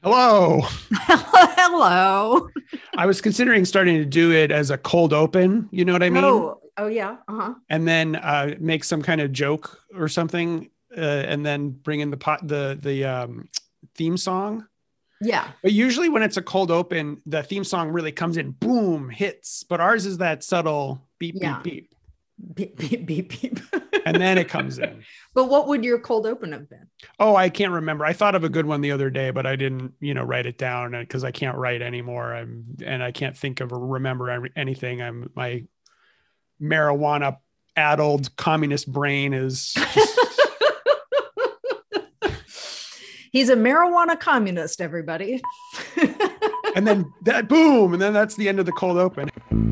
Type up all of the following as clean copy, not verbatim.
Hello. Hello. I was considering starting to do it as a cold open. You know what I mean? Oh yeah. And then make some kind of joke or something, and then bring in the theme song. Yeah. But usually when it's a cold open, the theme song really comes in, boom, hits. But ours is that subtle beep, Yeah. beep, beep. Beep, beep, beep, beep. And then it comes in. But what would your cold open have been? Oh, I can't remember. I thought of a good one the other day, but I didn't, write it down because I can't write anymore. And I can't think of or remember anything. My marijuana addled communist brain is just... He's a marijuana communist, everybody. And then that boom, and then that's the end of the cold open.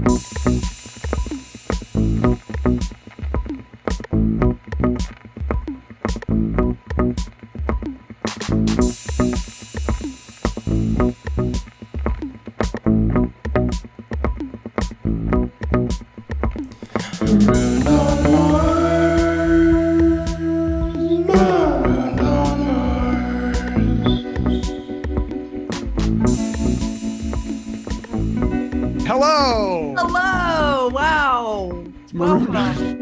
Hello. Hello. Wow. Welcome.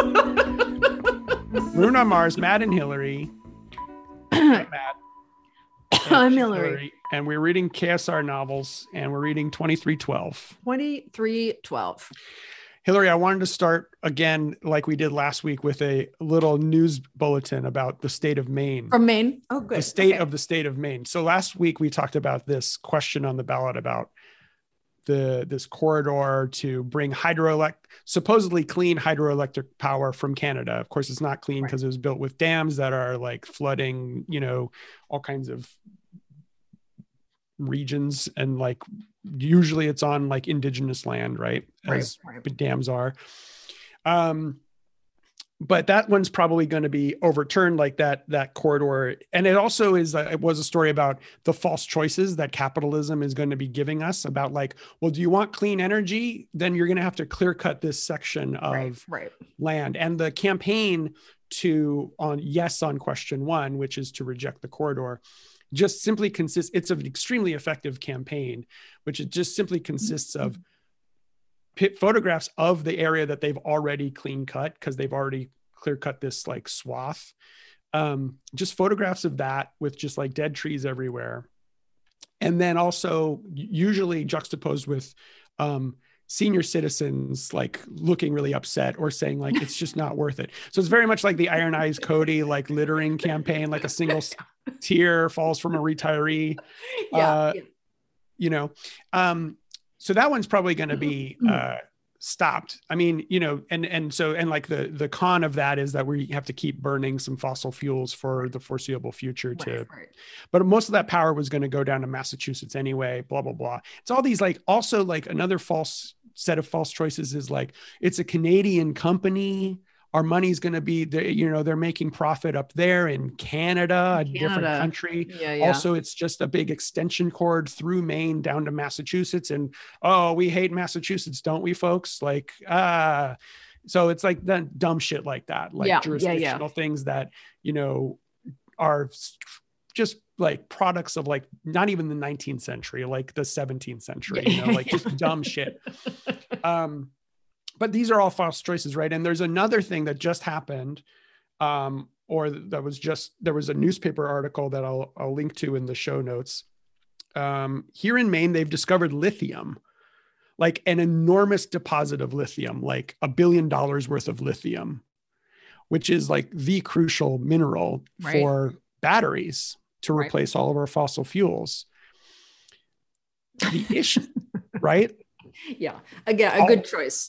Maroon on Mars, Matt and Hillary. Matt. I'm Hillary. And we're reading KSR novels, and we're reading 2312. 2312. Hillary, I wanted to start again, like we did last week, with a little news bulletin about the state of Maine. From Maine? Oh, good. The state of the state of Maine. So last week we talked about this question on the ballot about this corridor to bring supposedly clean hydroelectric power from Canada. Of course, it's not clean because it was built with dams that are like flooding, all kinds of regions, and like usually it's on like indigenous land, right? As dams are. But that one's probably going to be overturned, like that corridor. And it also it was a story about the false choices that capitalism is going to be giving us about like, well, do you want clean energy? Then you're going to have to clear cut this section of land. And the campaign on question one, which is to reject the corridor, just simply consists, it's an extremely effective campaign, which it just simply consists of photographs of the area that they've already clean cut because they've already clear cut this like swath. Just photographs of that with just like dead trees everywhere. And then also usually juxtaposed with senior citizens like looking really upset or saying like, it's just not worth it. So it's very much like the Iron Eyes Cody, like littering campaign, like a single tear falls from a retiree. So that one's probably going to be stopped. I mean, and like the con of that is that we have to keep burning some fossil fuels for the foreseeable future but most of that power was going to go down to Massachusetts anyway, blah, blah, blah. It's all these like, also like another set of false choices is like, it's a Canadian company. Our money's going to be, they're making profit up there in Canada, a different country. Yeah. Also, it's just a big extension cord through Maine down to Massachusetts. And, we hate Massachusetts, don't we, folks? Like, so it's like that dumb shit like that, like jurisdictional things that, are just like products of like, not even the 19th century, like the 17th century, like just dumb shit. But these are all false choices, right? And there's another thing that just happened, there was a newspaper article that I'll link to in the show notes. Here in Maine, they've discovered lithium, like an enormous deposit of lithium, like $1 billion worth of lithium, which is like the crucial mineral for batteries to replace all of our fossil fuels. The issue, right? Yeah. Again, a good choice.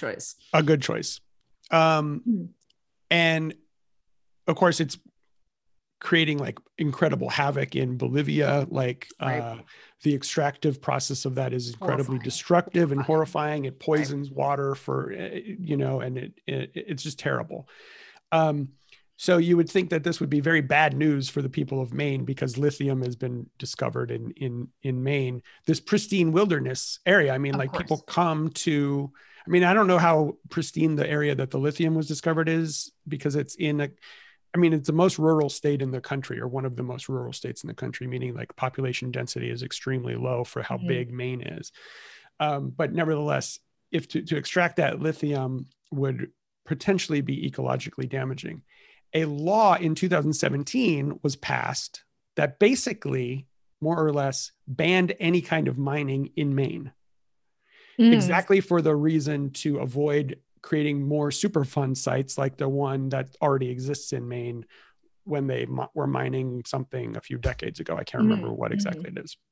And of course it's creating like incredible havoc in Bolivia. Like the extractive process of that is incredibly destructive and horrifying. It poisons water and it's just terrible. So you would think that this would be very bad news for the people of Maine because lithium has been discovered in Maine, this pristine wilderness area. I mean, like people come to, I mean, I don't know how pristine the area that the lithium was discovered is because it's in I mean, it's the most rural state in the country, or one of the most rural states in the country, meaning like population density is extremely low for how big Maine is. But nevertheless, if to extract that lithium would potentially be ecologically damaging. A law in 2017 was passed that basically more or less banned any kind of mining in Maine. Exactly for the reason to avoid creating more Superfund sites like the one that already exists in Maine when they were mining something a few decades ago. I can't remember what exactly it is.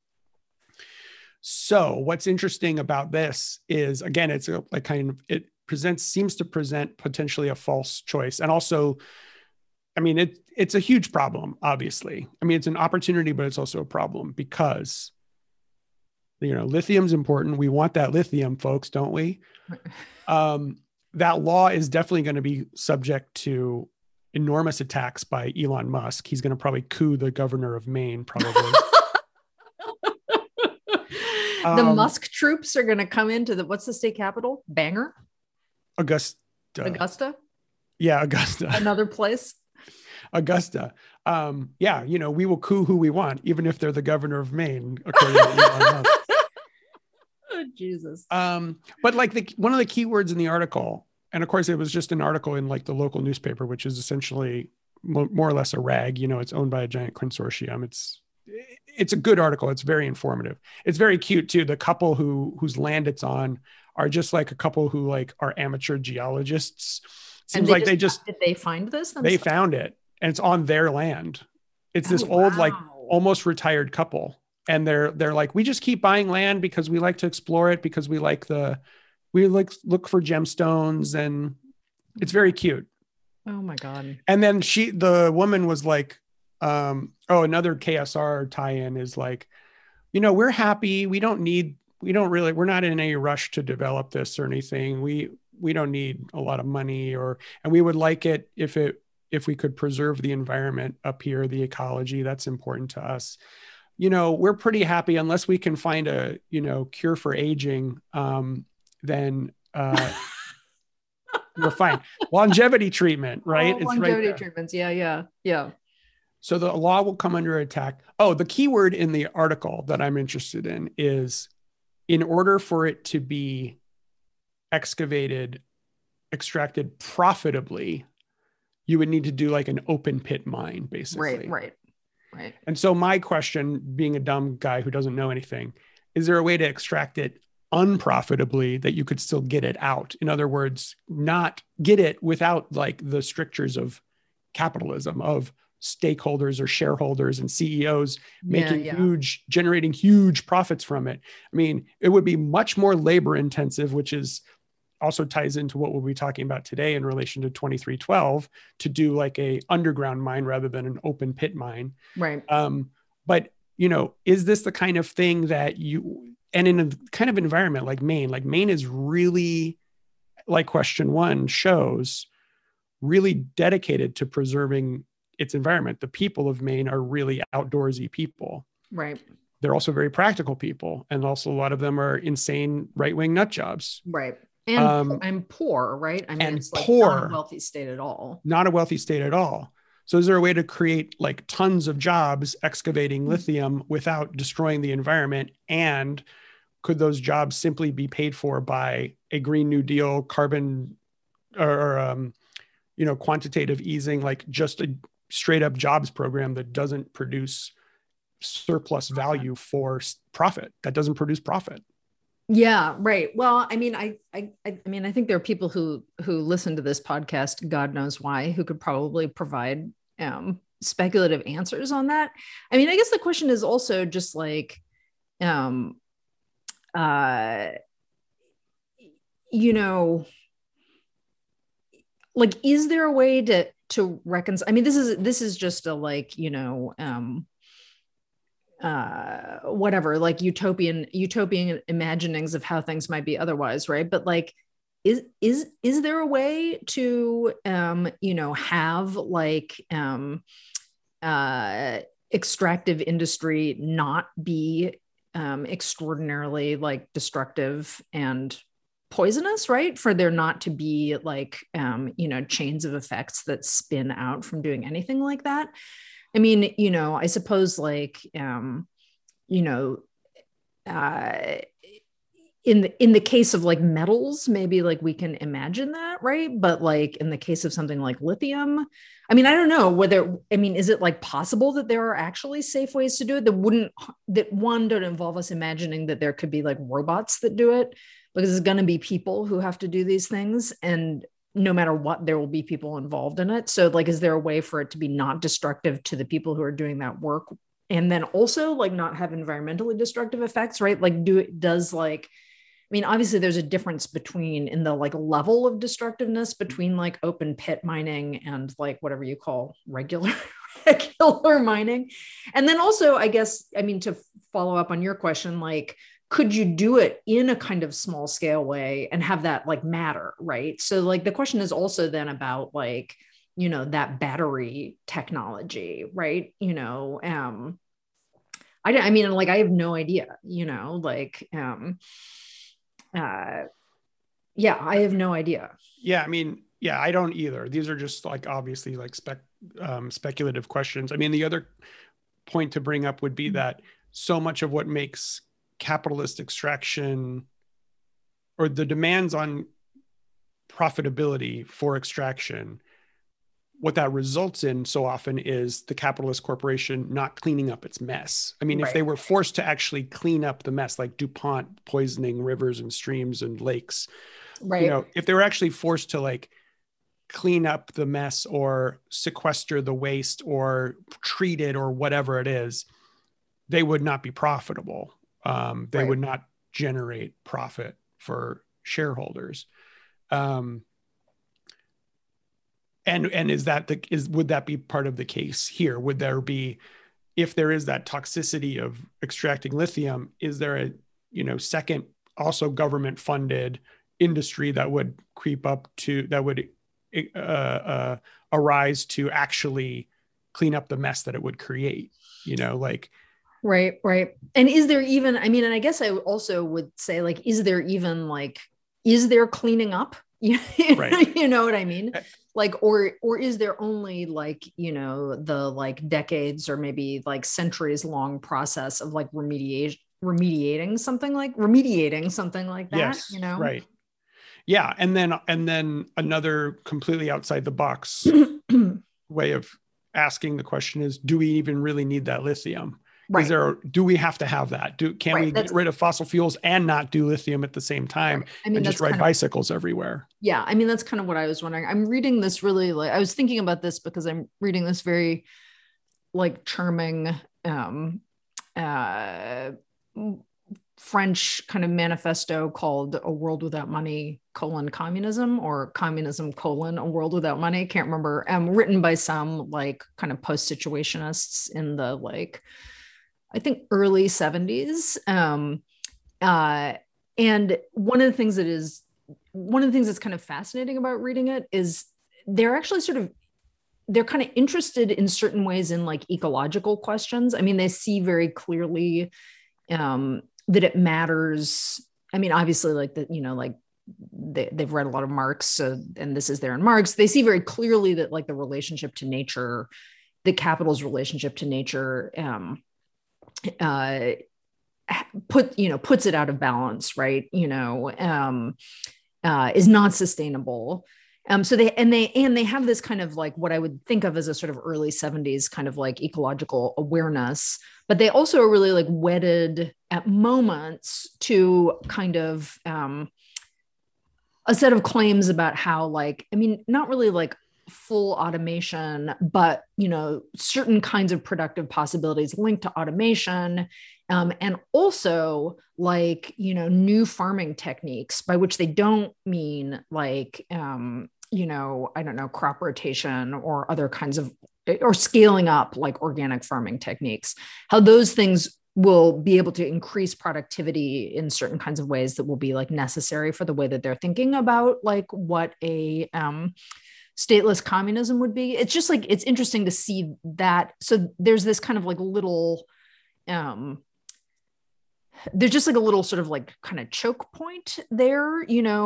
So what's interesting about this is, again, it's like kind of, it seems to present potentially a false choice. And also, I mean, it's a huge problem, obviously. I mean, it's an opportunity, but it's also a problem because, you know, lithium's important. We want that lithium, folks, don't we? That law is definitely going to be subject to enormous attacks by Elon Musk. He's going to probably coup the governor of Maine, probably. The Musk troops are going to come into what's the state capital? Bangor? Augusta? Yeah, Augusta. Another place? Augusta. Yeah, you know, we will coup who we want, even if they're the governor of Maine, according to Elon Musk. Oh, Jesus. But like one of the keywords in the article, and of course it was just an article in like the local newspaper, which is essentially more or less a rag, you know, it's owned by a giant consortium. It's a good article. It's very informative. It's very cute too. The couple whose land it's on are just like a couple who like are amateur geologists. Seems like did they find this themselves? They found it, and it's on their land. It's this old, like almost retired couple. And they're like, we just keep buying land because we like to explore it, because we like look for gemstones, and it's very cute. Oh my God. And then the woman was like, another KSR tie-in is like, you know, we're happy. We're not in any rush to develop this or anything. We don't need a lot of money, and we would like it if we could preserve the environment up here, the ecology, that's important to us. You know, we're pretty happy unless we can find a, you know, cure for aging, then we're fine. Longevity treatment, right? It's longevity treatments. Yeah. So the law will come under attack. Oh, the key word in the article that I'm interested in is, in order for it to be extracted profitably, you would need to do like an open pit mine, basically. Right. And so my question, being a dumb guy who doesn't know anything, is there a way to extract it unprofitably that you could still get it out? In other words, not get it without like the strictures of capitalism, of stakeholders or shareholders and CEOs generating huge profits from it. I mean, it would be much more labor intensive, which is also ties into what we'll be talking about today in relation to 2312, to do like a underground mine rather than an open pit mine. Right. But, you know, is this the kind of thing that and in a kind of environment like Maine is really, like question one shows, really dedicated to preserving its environment. The people of Maine are really outdoorsy people. Right. They're also very practical people. And also a lot of them are insane right-wing nut jobs. Right. And poor, right? I mean, it's like not a wealthy state at all. Not a wealthy state at all. So is there a way to create like tons of jobs excavating lithium without destroying the environment? And could those jobs simply be paid for by a Green New Deal carbon or you know, quantitative easing, like just a straight up jobs program that doesn't produce surplus value for profit, that doesn't produce profit? Yeah, right. Well, I mean, I mean, I think there are people who listen to this podcast, God knows why, who could probably provide speculative answers on that. I mean, I guess the question is also just like, you know, like, is there a way to reconcile? I mean, this is just a like, you know, whatever, like utopian imaginings of how things might be otherwise, right? But like, is there a way to you know, have like extractive industry not be extraordinarily like destructive and poisonous, right? For there not to be like, chains of effects that spin out from doing anything like that. I mean, I suppose like, you know, uh, in the case of like metals, maybe like we can imagine that, right? But like in the case of something like lithium, I mean, I don't know whether, I mean, is it like possible that there are actually safe ways to do it that one don't involve us imagining that there could be like robots that do it, because it's going to be people who have to do these things, and no matter what, there will be people involved in it. So like, is there a way for it to be not destructive to the people who are doing that work, and then also like not have environmentally destructive effects, right? Like I mean, obviously there's a difference between in the like level of destructiveness between like open pit mining and like whatever you call regular mining. And then also, I guess, I mean, to follow up on your question, like, could you do it in a kind of small scale way and have that like matter, right? So like the question is also then about like, that battery technology, right? I mean, like, I have no idea, yeah, I have no idea. Yeah, I mean, yeah, I don't either. These are just like obviously like speculative questions. I mean, the other point to bring up would be that so much of what makes capitalist extraction, or the demands on profitability for extraction, what that results in so often is the capitalist corporation not cleaning up its mess. I mean, if they were forced to actually clean up the mess, like DuPont poisoning rivers and streams and lakes, right? If they were actually forced to like clean up the mess or sequester the waste or treat it or whatever it is, they would not be profitable. They would not generate profit for shareholders. And would that be part of the case here? Would there be, if there is that toxicity of extracting lithium, is there a second also government funded industry that would creep up that would arise to actually clean up the mess that it would create? Right. And is there even, I mean, and I guess I also would say like, is there cleaning up? Right. You know what I mean? Like, or is there only like, the like decades or maybe like centuries long process of like remediating something like that, yes, right. Yeah. And then another completely outside the box way of asking the question is, do we even really need that lithium? Right. Do we have to have that? Can we get rid of fossil fuels and not do lithium at the same time? Right. I mean, and just ride bicycles everywhere? Yeah. I mean, that's kind of what I was wondering. I'm reading this really, like, I was thinking about this because I'm reading this very like charming French kind of manifesto called A World Without Money, Communism, or Communism, A World Without Money. Can't remember. Written by some like kind of post-situationists in the like, I think early 70s. And one of the things that's kind of fascinating about reading it is they're actually they're kind of interested in certain ways in like ecological questions. I mean, they see very clearly that it matters. I mean, obviously like that, like they've read a lot of Marx. So, and this is there in Marx, they see very clearly that like the relationship to nature, the capital's relationship to nature, puts it out of balance, right? Is not sustainable. So they have this kind of like what I would think of as a sort of early 70s kind of like ecological awareness, but they also are really like wedded at moments to kind of a set of claims about how like, I mean, not really like full automation, but certain kinds of productive possibilities linked to automation, and also like new farming techniques, by which they don't mean like I don't know, crop rotation or other kinds of, or scaling up like organic farming techniques, how those things will be able to increase productivity in certain kinds of ways that will be like necessary for the way that they're thinking about like what a stateless communism would be. It's just like, it's interesting to see that. So there's this kind of like little there's just like a little sort of like kind of choke point there,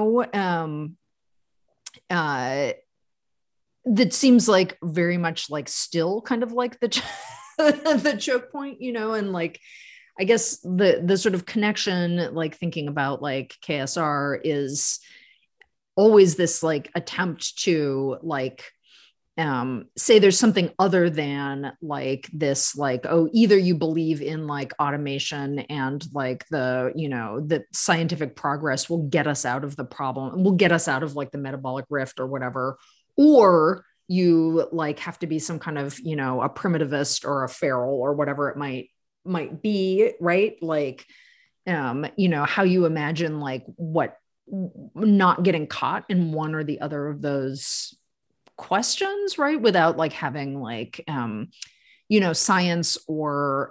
that seems like very much like still kind of like the the choke point, and like I guess the sort of connection, like thinking about like KSR, is always this like attempt to like say there's something other than like this, like, oh, either you believe in like automation and like the scientific progress will get us out of the problem and will get us out of like the metabolic rift or whatever, or you like have to be some kind of, a primitivist or a feral or whatever it might be, right? Like, how you imagine like what not getting caught in one or the other of those questions, right? Without like having like, science or,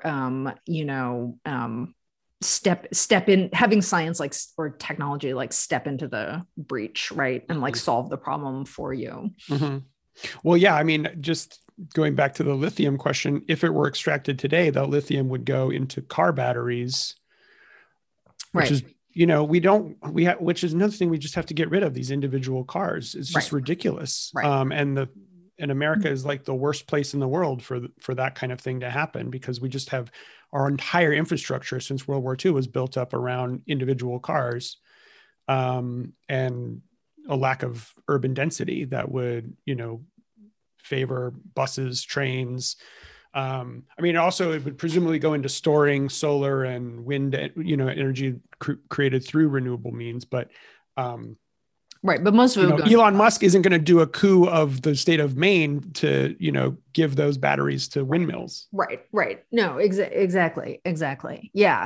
step in, having science like, or technology, like step into the breach, right? And like solve the problem for you. Mm-hmm. Well, yeah, I mean, just going back to the lithium question, if it were extracted today, the lithium would go into car batteries, which right. is, which is another thing we just have to get rid of, these individual cars. It's just ridiculous. Right. And America is like the worst place in the world for that kind of thing to happen, because we just have our entire infrastructure since World War II was built up around individual cars, and a lack of urban density that would, favor buses, trains. I mean, also it would presumably go into storing solar and wind, energy created through renewable means. But, right. But most of it, Elon Musk isn't going to do a coup of the state of Maine to, give those batteries to windmills. Right. Right. No, exactly. Yeah.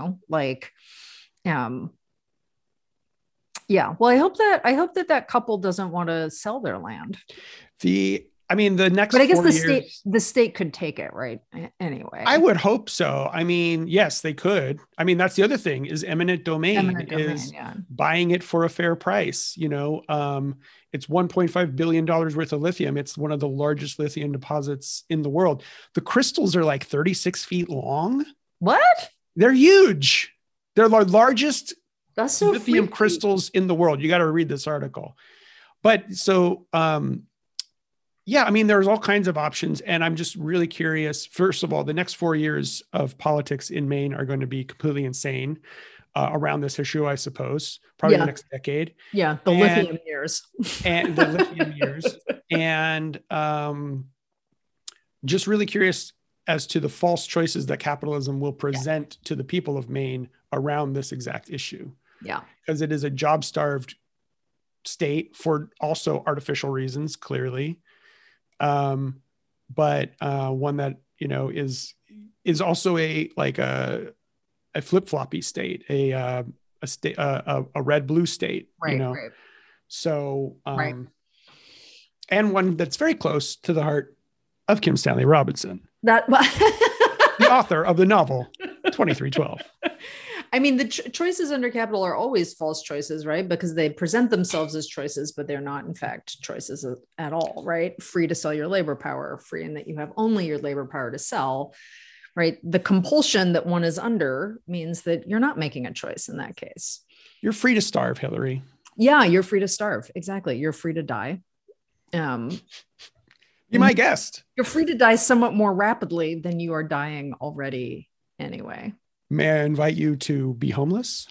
Yeah. Well, I hope that couple doesn't want to sell their land. The next, but I guess the state could take it, right? Anyway, I would hope so. I mean, yes, they could. I mean, that's the other thing, is eminent domain is buying it for a fair price. It's $1.5 billion worth of lithium. It's one of the largest lithium deposits in the world. The crystals are like 36 feet long. What? They're huge. They're the largest lithium freaky. crystals in the world. You got to read this article. But so, yeah, I mean, there's all kinds of options. And I'm just really curious. First of all, the next 4 years of politics in Maine are going to be completely insane around this issue, I suppose, probably the next decade. Yeah, lithium years. And the lithium years. And just really curious as to the false choices that capitalism will present to the people of Maine around this exact issue. Yeah. Because it is a job-starved state for also artificial reasons, clearly. But one that, is also a flip-floppy state, a red-blue state, Right. So, and one that's very close to the heart of Kim Stanley Robinson, the author of the novel 2312. I mean, the choices under capital are always false choices, right? Because they present themselves as choices, but they're not, in fact, choices at all, right? Free to sell your labor power, free in that you have only your labor power to sell, right? The compulsion that one is under means that you're not making a choice in that case. You're free to starve, Hillary. Yeah, you're free to starve. Exactly. You're free to die. Be my guest. You're free to die somewhat more rapidly than you are dying already anyway. May I invite you to be homeless?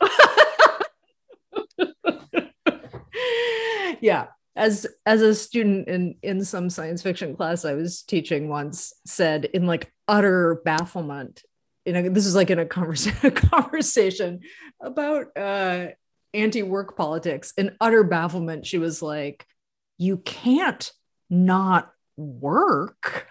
Yeah. As a student in some science fiction class I was teaching once said, in like utter bafflement, this is like in a conversation about anti-work politics, in utter bafflement, she was like, you can't not work.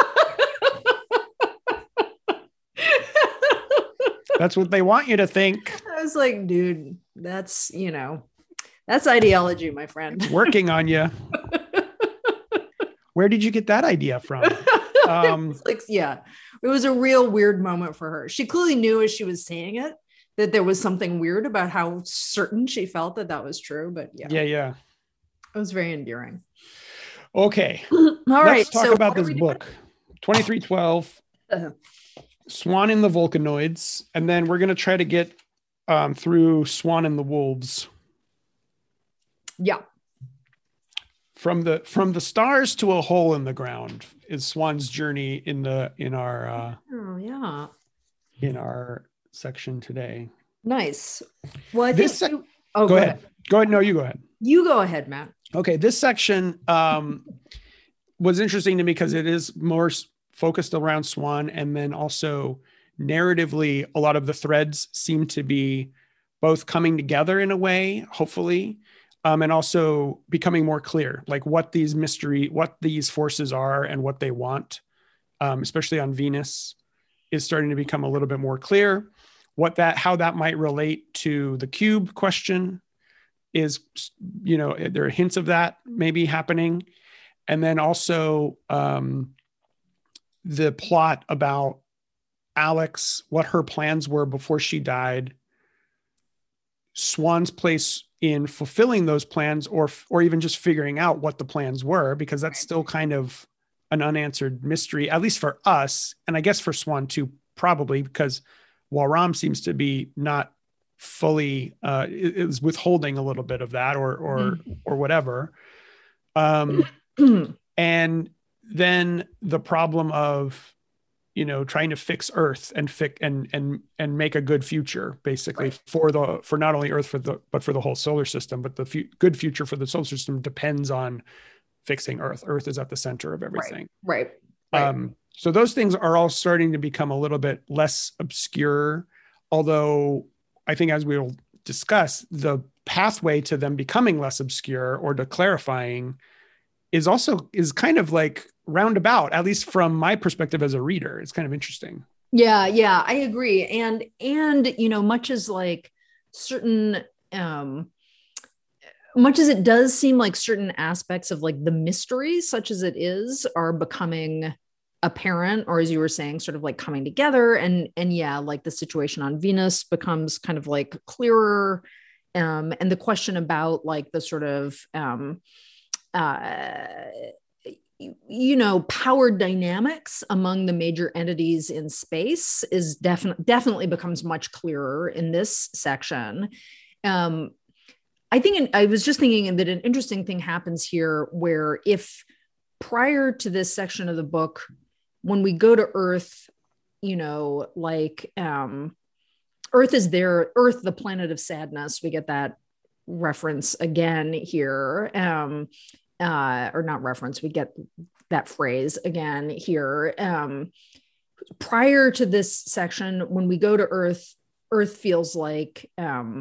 That's what they want you to think. I was like, dude, that's ideology, my friend. It's working on you. Where did you get that idea from? It was a real weird moment for her. She clearly knew as she was saying it that there was something weird about how certain she felt that was true. But yeah. It was very endearing. Okay. All right. Let's talk about this book, 2312. Swan and the Vulcanoids, and then we're going to try to get through Swan and the Wolves. Yeah. From the stars to a hole in the ground is Swan's journey in our section today. Nice. Well, I think go ahead. Go ahead. No, you go ahead. You go ahead, Matt. Okay, this section was interesting to me because it is more focused around Swan, and then also narratively, a lot of the threads seem to be both coming together in a way, hopefully, and also becoming more clear, like what these forces are and what they want, especially on Venus, is starting to become a little bit more clear. How that might relate to the cube question is, there are hints of that maybe happening. And then also the plot about Alex, what her plans were before she died, Swan's place in fulfilling those plans, or even just figuring out what the plans were, because that's still kind of an unanswered mystery, at least for us. And I guess for Swan too, probably, because Walram seems to be not fully, it was withholding a little bit of that or whatever. And then the problem of, trying to fix Earth and make a good future, basically, right, for not only Earth, but for the whole solar system. But the good future for the solar system depends on fixing Earth. Earth is at the center of everything. Right. So those things are all starting to become a little bit less obscure, although I think, as we'll discuss, the pathway to them becoming less obscure or to clarifying is kind of like roundabout, at least from my perspective as a reader. It's kind of interesting. Yeah, I agree. And much as like certain, much as it does seem like certain aspects of like the mystery, such as it is, are becoming apparent, or as you were saying, sort of like coming together, and like the situation on Venus becomes kind of like clearer, and the question about like the sort of power dynamics among the major entities in space is definitely becomes much clearer in this section. I was just thinking that an interesting thing happens here, where if prior to this section of the book, when we go to Earth, Earth is there, Earth, the planet of sadness, we get that reference again here, or not reference, we get that phrase again here. Prior to this section, when we go to Earth, Earth feels like,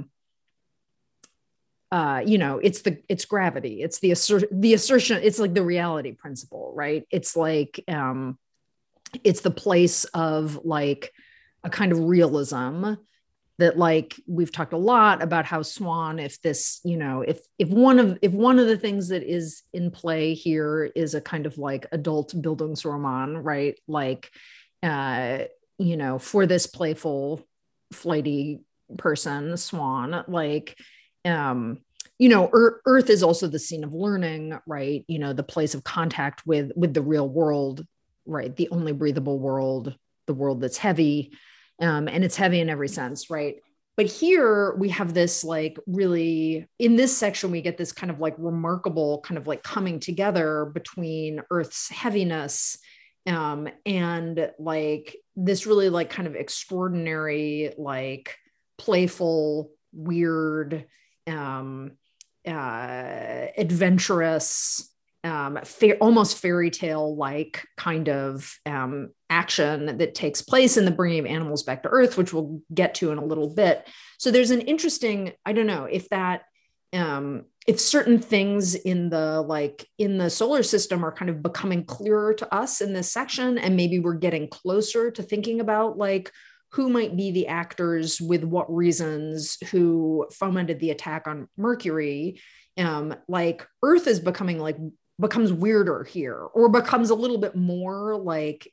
it's gravity, it's the assertion, it's like the reality principle, right? It's like, it's the place of like a kind of realism that, like, we've talked a lot about how Swan, if this, if one of the things that is in play here is a kind of like adult Bildungsroman, right? Like, for this playful, flighty person, Swan, like, Earth is also the scene of learning, right? The place of contact with the real world, right? The only breathable world, the world that's heavy. And it's heavy in every sense, right? But here we have this, like, really, in this section, we get this kind of like remarkable kind of like coming together between Earth's heaviness and like this really like kind of extraordinary, like playful, weird, adventurous, almost fairy tale like kind of action that takes place in the bringing of animals back to Earth, which we'll get to in a little bit. So there's an interesting, I don't know if that, if certain things in the solar system are kind of becoming clearer to us in this section, and maybe we're getting closer to thinking about like who might be the actors, with what reasons, who fomented the attack on Mercury. Like Earth is becomes weirder here, or becomes a little bit more like,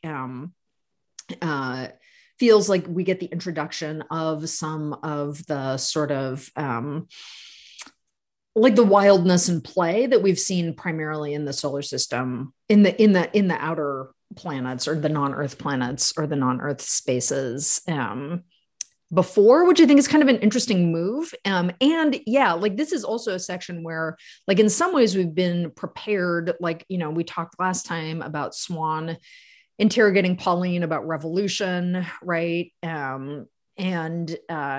feels like we get the introduction of some of the sort of like the wildness and play that we've seen primarily in the solar system, in the outer planets or the non-Earth planets or the non-Earth spaces before, which I think is kind of an interesting move. And yeah, like this is also a section where, like, in some ways we've been prepared. Like, you know, we talked last time about Swan interrogating Pauline about revolution, right? You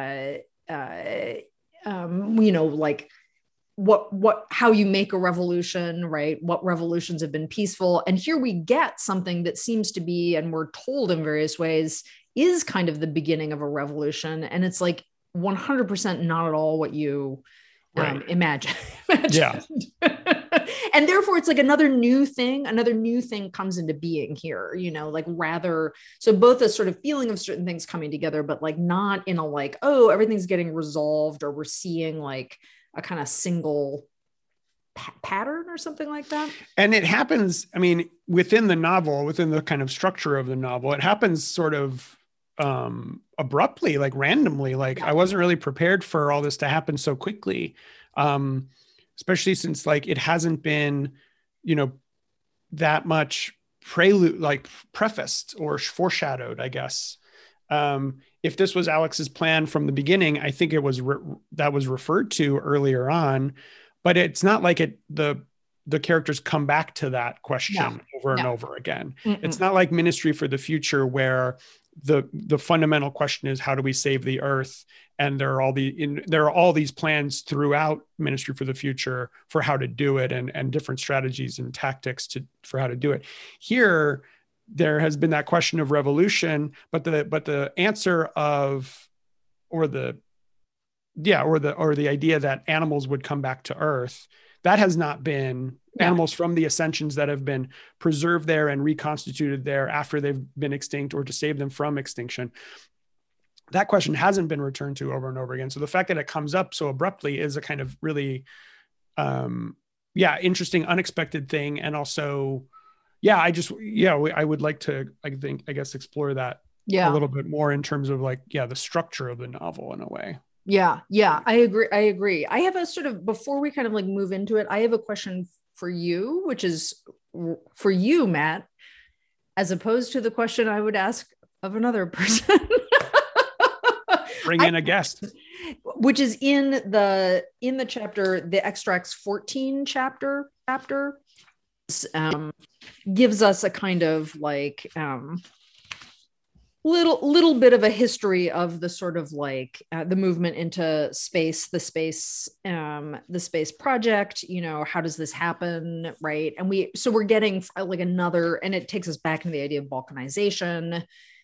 know, like how you make a revolution, right? What revolutions have been peaceful. And here we get something that seems to be, and we're told in various ways, is kind of the beginning of a revolution. And it's like 100% not at all what you imagine. Yeah. And therefore it's like another new thing comes into being here, you know, like rather, so both a sort of feeling of certain things coming together, but like not in a like, oh, everything's getting resolved, or we're seeing like a kind of single pattern or something like that. And it happens, I mean, within the novel, within the kind of structure of the novel, it happens sort of abruptly, like randomly. Like I wasn't really prepared for all this to happen so quickly. Especially since like it hasn't been, you know, that much prelude, like prefaced or foreshadowed, I guess. If this was Alex's plan from the beginning, I think it was that was referred to earlier on, but it's not like the characters come back to that question over and over again. It's not like Ministry for the Future, where the fundamental question is, how do we save the Earth? And there are all these plans throughout Ministry for the Future for how to do it, and different strategies and tactics for how to do it. Here, there has been that question of revolution, but the answer of, or the idea that animals would come back to Earth, that has not been animals from the ascensions that have been preserved there and reconstituted there after they've been extinct, or to save them from extinction. That question hasn't been returned to over and over again. So the fact that it comes up so abruptly is a kind of really, interesting, unexpected thing. And also, I would like to, I guess, explore that a little bit more in terms of like, the structure of the novel in a way. Yeah. I agree. I have a sort of, before we kind of like move into it, I have a question for you, which is for you, Matt, as opposed to the question I would ask of another person. Bring in a guest. Which is in the chapter, the Extracts 14 chapter, gives us a kind of like little bit of a history of the sort of like the movement into space, the space project, you know, how does this happen, right? And we're getting like another, and it takes us back into the idea of balkanization,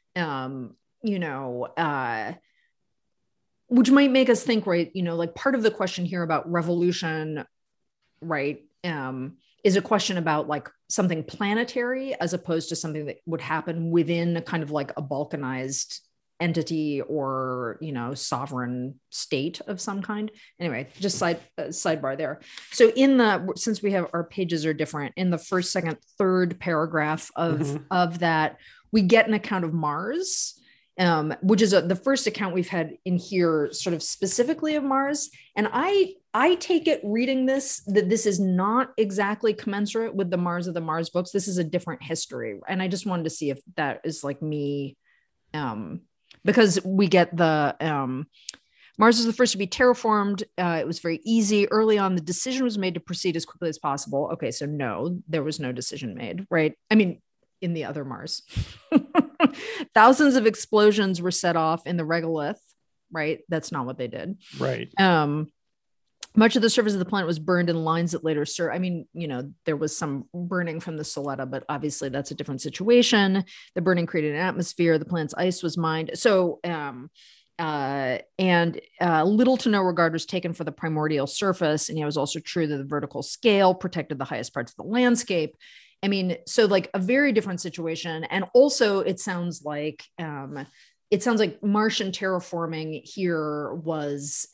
which might make us think, right, you know, like part of the question here about revolution, right, is a question about like something planetary as opposed to something that would happen within a kind of like a balkanized entity or, you know, sovereign state of some kind. Anyway, just sidebar there. So since we have, our pages are different, in the first, second, third paragraph of that, we get an account of Mars, which is the first account we've had in here sort of specifically of Mars. And I take it reading this, that this is not exactly commensurate with the Mars of the Mars books. This is a different history. And I just wanted to see if that is like me, because we get the, Mars was the first to be terraformed. It was very easy. Early on, the decision was made to proceed as quickly as possible. Okay, so no, there was no decision made, right? I mean, in the other Mars. Thousands of explosions were set off in the regolith, right? That's not what they did. Right. Much of the surface of the planet was burned in lines that later served. I mean, you know, there was some burning from the Soletta, but obviously that's a different situation. The burning created an atmosphere. The planet's ice was mined. So, little to no regard was taken for the primordial surface. And it was also true that the vertical scale protected the highest parts of the landscape. I mean, so like a very different situation. And also it sounds like Martian terraforming here was,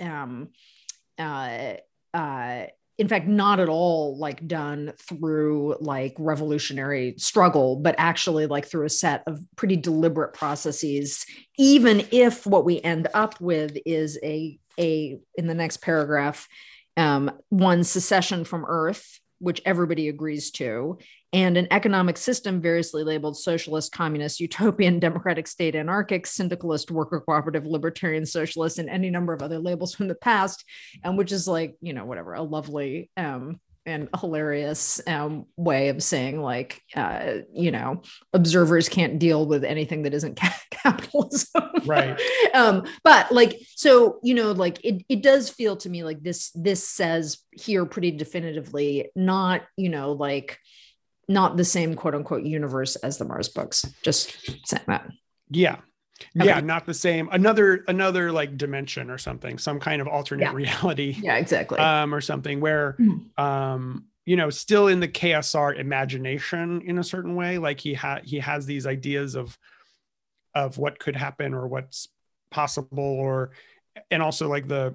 in fact, not at all like done through like revolutionary struggle, but actually like through a set of pretty deliberate processes, even if what we end up with is in the next paragraph, one, secession from Earth, which everybody agrees to, and an economic system variously labeled socialist, communist, utopian, democratic state, anarchic, syndicalist, worker cooperative, libertarian, socialist, and any number of other labels from the past, which is like, whatever, a lovely and hilarious way of saying like, observers can't deal with anything that isn't capitalism. Right. But like, so, like it does feel to me like this says here pretty definitively, not, like not the same quote unquote universe as the Mars books. Just saying that. Yeah. Okay. Yeah, not the same. Another like dimension or something, some kind of alternate reality. Yeah, exactly. Or something where, still in the KSR imagination in a certain way, like he has these ideas of what could happen or what's possible, and also like the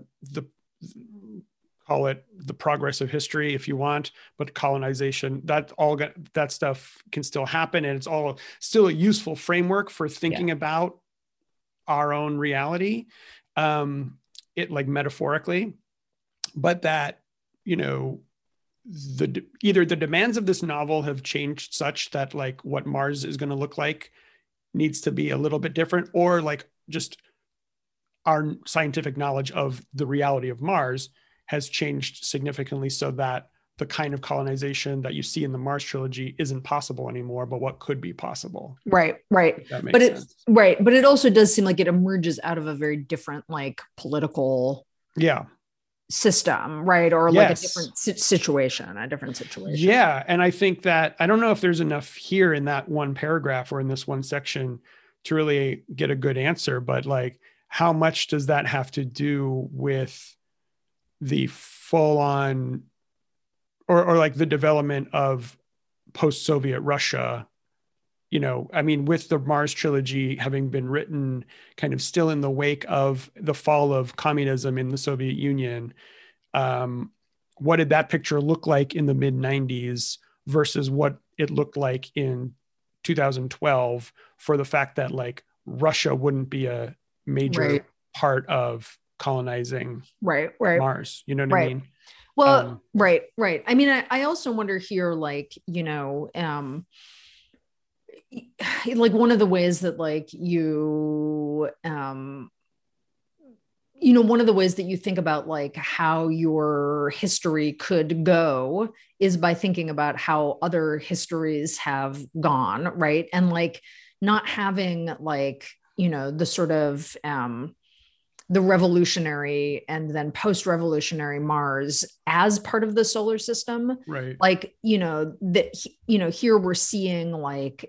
call it the progress of history if you want, but colonization, that stuff can still happen, and it's all still a useful framework for thinking about our own reality, it like metaphorically, but that, either the demands of this novel have changed such that like what Mars is going to look like needs to be a little bit different, or like just our scientific knowledge of the reality of Mars has changed significantly so that the kind of colonization that you see in the Mars trilogy isn't possible anymore, but what could be possible. Right. That makes sense. But it also does seem like it emerges out of a very different, like political system, right? Or like a different situation. Yeah. And I think that, I don't know if there's enough here in that one paragraph or in this one section to really get a good answer, but like, how much does that have to do with the full on, or like the development of post-Soviet Russia, with the Mars trilogy having been written kind of still in the wake of the fall of communism in the Soviet Union, what did that picture look like in the mid 90s versus what it looked like in 2012, for the fact that like Russia wouldn't be a major part of colonizing Mars. You know what I mean? Well, right. I mean, I also wonder here, like, like one of the ways that like one of the ways that you think about like how your history could go is by thinking about how other histories have gone, right? And like not having like, the sort of the revolutionary and then post-revolutionary Mars as part of the solar system. Right. Like, here we're seeing like,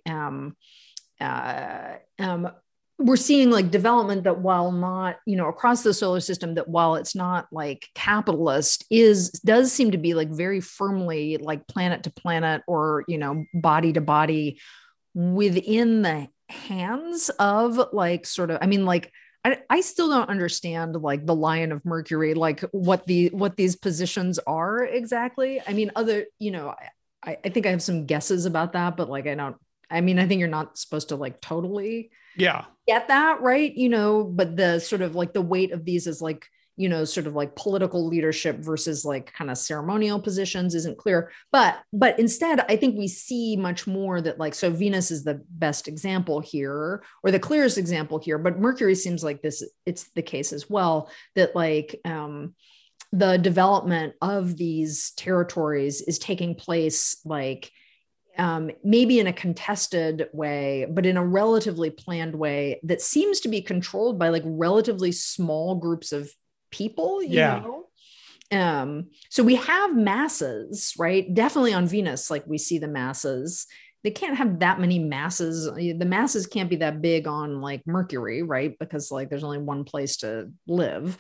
we're seeing like development that while not, across the solar system, that while it's not like capitalist does seem to be like very firmly like planet to planet or, body to body within the hands of like sort of, I mean, like, I still don't understand like the Lion of Mercury, like what these positions are exactly. I mean, I think I have some guesses about that, but like, I think you're not supposed to like totally get that, right? But the sort of like the weight of these is like, sort of like political leadership versus like kind of ceremonial positions isn't clear. But instead, I think we see much more that like, so Venus is the best example here, or the clearest example here, but Mercury seems like it's the case as well, that like the development of these territories is taking place like maybe in a contested way, but in a relatively planned way that seems to be controlled by like relatively small groups of people, you know? So we have masses, right? Definitely on Venus, like we see the masses. They can't have that many masses. The masses can't be that big on like Mercury, right? Because like there's only one place to live.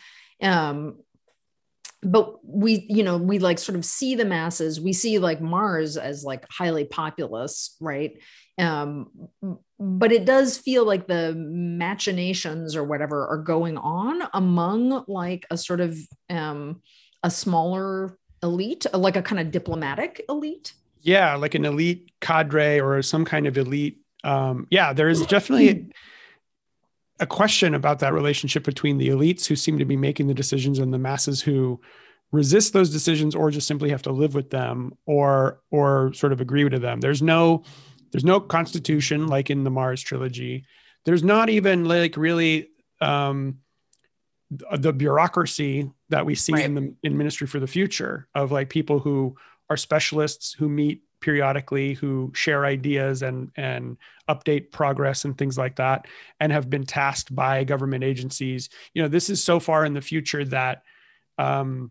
But we like sort of see the masses. We see like Mars as like highly populous, right? But it does feel like the machinations or whatever are going on among like a sort of a smaller elite, like a kind of diplomatic elite. Yeah, like an elite cadre or some kind of elite. There is definitely a question about that relationship between the elites who seem to be making the decisions and the masses who resist those decisions or just simply have to live with them or sort of agree to them. There's no constitution like in the Mars trilogy. There's not even like really the bureaucracy that we see in Ministry for the Future of like people who are specialists who meet periodically, who share ideas and update progress and things like that, and have been tasked by government agencies. You know, this is so far in the future that the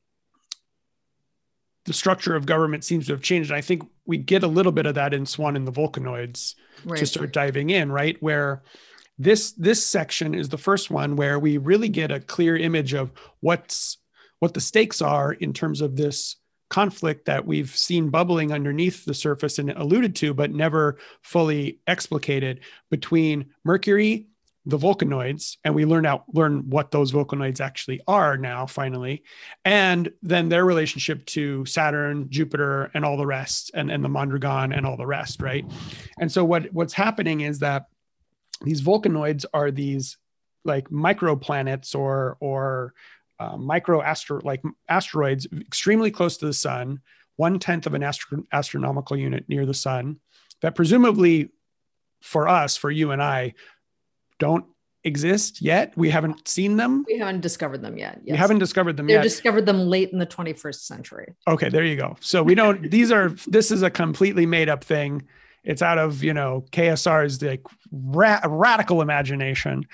structure of government seems to have changed. And I think we get a little bit of that in Swan and the Volcanoids to start diving in, right? Where this section is the first one where we really get a clear image of what the stakes are in terms of this conflict that we've seen bubbling underneath the surface and alluded to, but never fully explicated, between Mercury, the Volcanoids, and we learn what those Volcanoids actually are now, finally, and then their relationship to Saturn, Jupiter, and all the rest, and the Mondragon and all the rest, right? And so what's happening is that these Volcanoids are these like microplanets or asteroids extremely close to the sun, 1/10 of an astronomical unit near the sun, that presumably for us, for you and I, don't exist yet. We haven't seen them. We haven't discovered them yet. Yes. We haven't discovered them yet. They discovered them late in the 21st century. Okay, there you go. So we don't, this is a completely made up thing. It's out of, KSR's like radical imagination,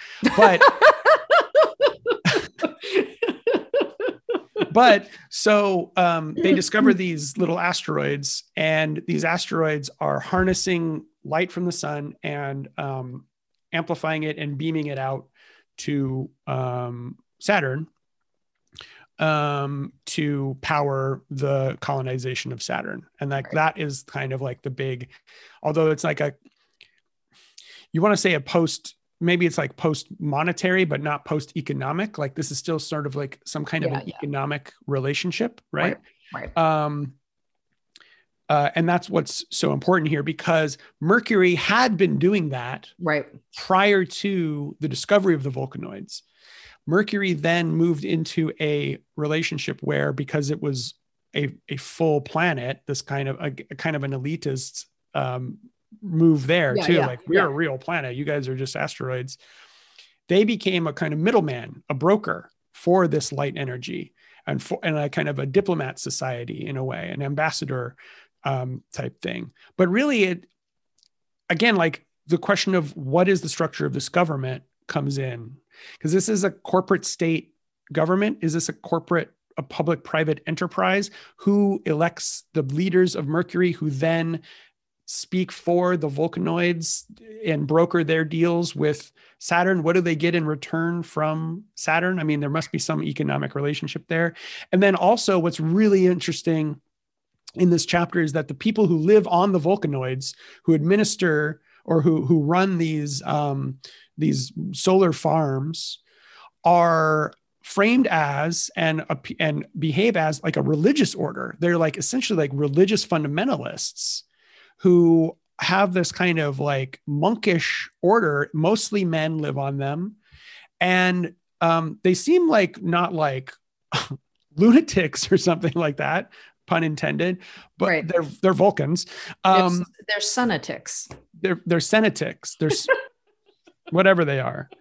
but so they discover these little asteroids, and these asteroids are harnessing light from the sun and amplifying it and beaming it out to Saturn to power the colonization of Saturn. And that is kind of like the big, although it's like you want to say maybe it's like post-monetary, but not post-economic. Like this is still sort of like some kind of an economic relationship, right? Right. And that's what's so important here, because Mercury had been doing that prior to the discovery of the Volcanoids. Mercury then moved into a relationship where, because it was a full planet, this kind of an elitist move there too. We're a real planet. You guys are just asteroids. They became a kind of middleman, a broker for this light energy, and a kind of a diplomat society in a way, an ambassador type thing. But really, again, like the question of what is the structure of this government comes in, because this is a corporate state government. Is this a public-private enterprise? Who elects the leaders of Mercury, who then speak for the Volcanoids and broker their deals with Saturn? What do they get in return from Saturn? I mean, there must be some economic relationship there. And then also what's really interesting in this chapter is that the people who live on the Volcanoids, who administer or who run these solar farms, are framed as and behave as like a religious order. They're like essentially like religious fundamentalists who have this kind of like monkish order. Mostly men live on them. And they seem like not like lunatics or something like that, pun intended, but they're Vulcans. They're sunatics. They're senatics. They're whatever they are.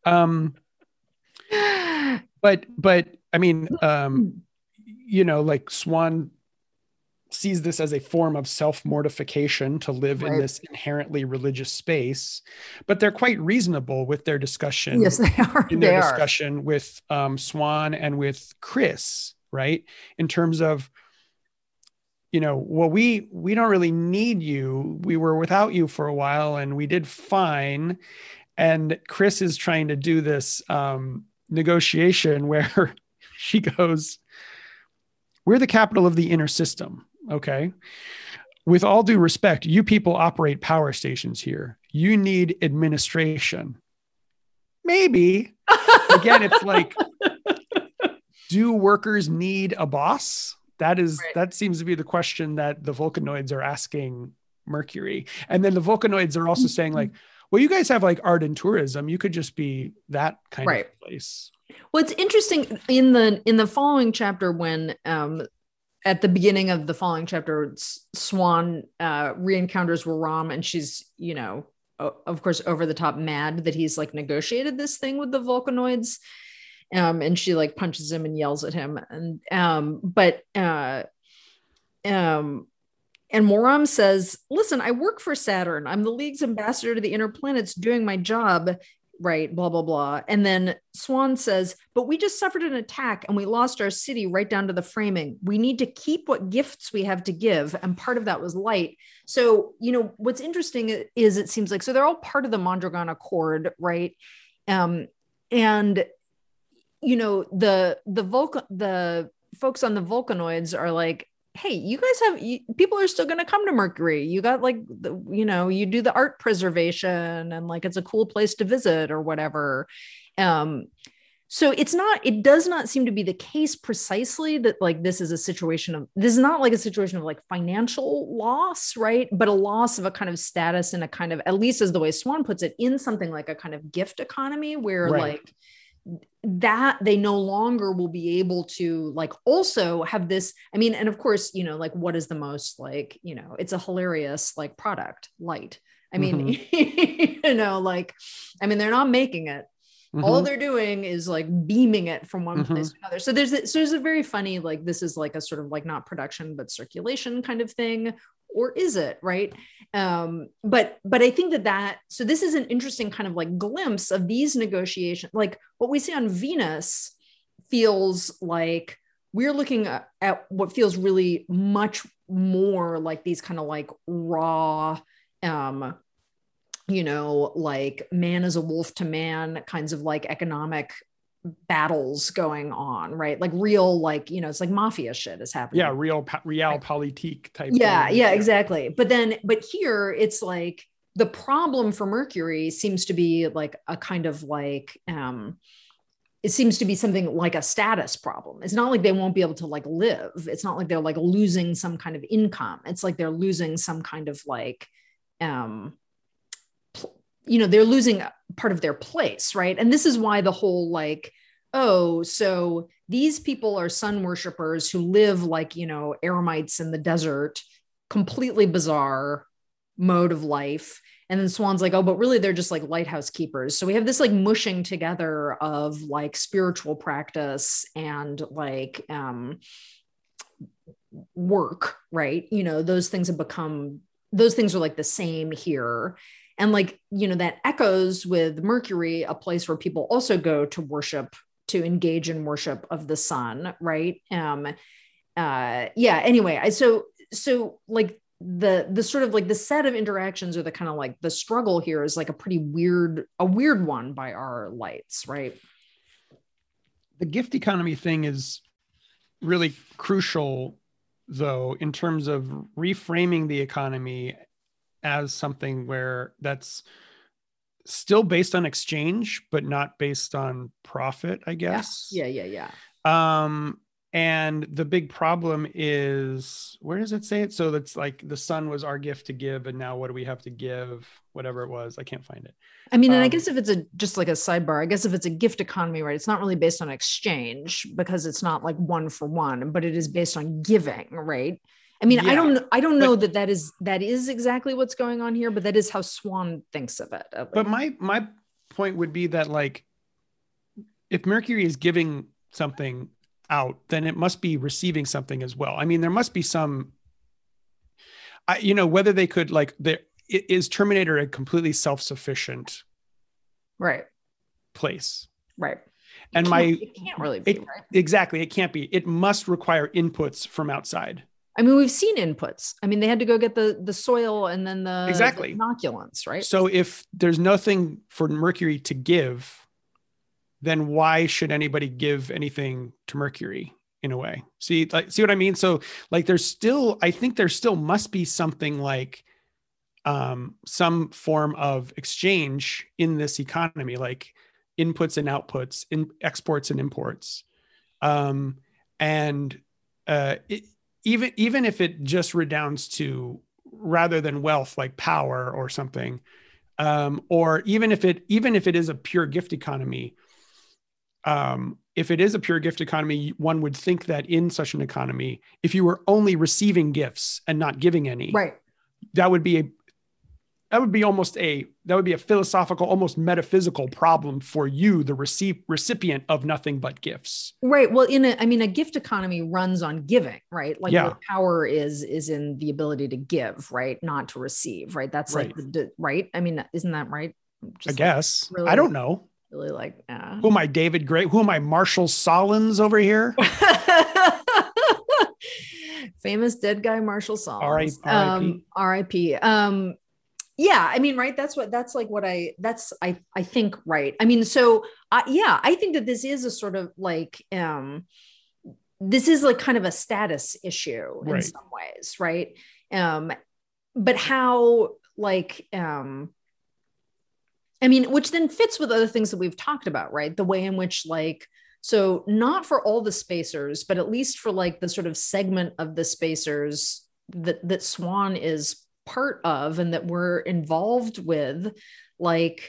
But I mean, like Swan sees this as a form of self-mortification to live in this inherently religious space, but they're quite reasonable with their discussion. Yes, they are. In their discussion with Swan and with Chris, right? In terms of, well, we don't really need you. We were without you for a while and we did fine. And Chris is trying to do this negotiation where she goes, we're the capital of the inner system. Okay. With all due respect, you people operate power stations here. You need administration. Maybe. Again, it's like, do workers need a boss? That seems to be the question that the Volcanoids are asking Mercury. And then the Volcanoids are also saying like, well, you guys have like art and tourism. You could just be that kind of place. Well, it's interesting in the following chapter when at the beginning of the following chapter, Swan re-encounters Waram, and she's, you know, of course, over the top mad that he's like negotiated this thing with the Vulcanoids. And she like punches him and yells at him. And and Moram says, listen, I work for Saturn. I'm the League's ambassador to the inner planets doing my job. Right. Blah, blah, blah. And then Swan says, but we just suffered an attack and we lost our city right down to the framing. We need to keep what gifts we have to give. And part of that was light. So, you know, what's interesting is it seems like, so they're all part of the Mondragon Accord. Right. And, you know, the folks on the Vulcanoids are like, hey, you guys people are still going to come to Mercury. You got like, you do the art preservation and like, it's a cool place to visit or whatever. So it does not seem to be the case precisely that like, this is not like a situation of like financial loss, right? But a loss of a kind of status and a kind of, at least as the way Swan puts it, in something like a kind of gift economy where like, that they no longer will be able to like also have this, I mean, and of course, you know, like what is the most like, you know, it's a hilarious like product, light. I mean, you know, like, I mean, they're not making it. All they're doing is like beaming it from one place to another. So there's a very funny, like, this is like a sort of like not production, but circulation kind of thing. Or is it, right? But I think so this is an interesting kind of like glimpse of these negotiations. Like what we see on Venus feels like we're looking at what feels really much more like these kind of like raw, you know, like man is a wolf to man kinds of like economic battles going on, right? Like real, like, you know, it's like mafia shit is happening. Yeah, realpolitik type. Yeah, thing. Yeah, exactly. But here it's like the problem for Mercury seems to be like a kind of like, it seems to be something like a status problem. It's not like they won't be able to like live. It's not like they're like losing some kind of income. It's like they're losing some kind of like, you know, they're losing part of their place, right? And this is why the whole like, oh, so these people are sun worshipers who live like, you know, eremites in the desert, completely bizarre mode of life. And then Swan's like, oh, but really they're just like lighthouse keepers. So we have this like mushing together of like spiritual practice and like work, right? You know, those things are like the same here. And like, you know, that echoes with Mercury, a place where people also go to worship, to engage in worship of the sun, right? Anyway, so like the sort of like the set of interactions or the kind of like the struggle here is like a weird one by our lights, right? The gift economy thing is really crucial, though, in terms of reframing the economy as something where that's still based on exchange, but not based on profit, I guess. Yeah. And the big problem is, where does it say it? So that's like the sun was our gift to give, and now what do we have to give? Whatever it was, I can't find it. I mean, and I guess if it's just like a sidebar, I guess if it's a gift economy, right, it's not really based on exchange because it's not like one for one, but it is based on giving, right? I mean, yeah, I don't know that is exactly what's going on here, but that is how Swan thinks of it. But my point would be that like, if Mercury is giving something out, then it must be receiving something as well. I mean, there must be some, you know, whether they could like, is Terminator a completely self-sufficient place? Right. And it can't really be, right? Exactly. It can't be. It must require inputs from outside. I mean, we've seen inputs. I mean, they had to go get the soil and then the inoculants, right? So if there's nothing for Mercury to give, then why should anybody give anything to Mercury in a way? See what I mean? So like, I think there still must be something like some form of exchange in this economy, like inputs and outputs, in exports and imports. Even if it just redounds to, rather than wealth, like power or something, or even if it is a pure gift economy, if it is a pure gift economy, one would think that in such an economy, if you were only receiving gifts and not giving any, right, that would be a philosophical, almost metaphysical problem for you, the recipient of nothing but gifts. right. Well, a gift economy runs on giving, right? Like Yeah. where power is in the ability to give, right, not to receive, right? That's Right. like right. I mean, isn't that right? I guess. really, I don't know. Really like. Who am I, David Gray? Who am I, Marshall Solins over here? Famous dead guy Marshall Solins. R.I.P. R.I.P. Yeah, I mean, right. That's I think, right. I mean, so yeah, I think that this is a sort of like, this is like kind of a status issue in some ways. Right. But how, like, I mean, which then fits with other things that we've talked about, right? The way in which, like, so not for all the spacers, but at least for like the sort of segment of the spacers that Swan is part of and that we're involved with, like,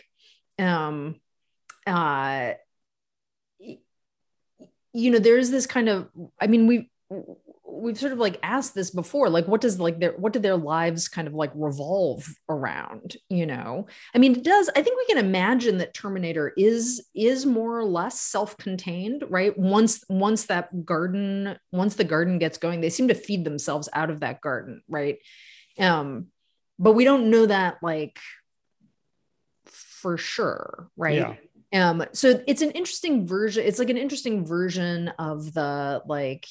there's this kind of, I mean, we've sort of like asked this before, like, what do their lives kind of like revolve around, I mean, I think we can imagine that Terminator is more or less self-contained, right? Once the garden gets going, they seem to feed themselves out of that garden, right? But we don't know that, like, for sure, right? Yeah. So it's an interesting version. It's like an interesting version of the, like,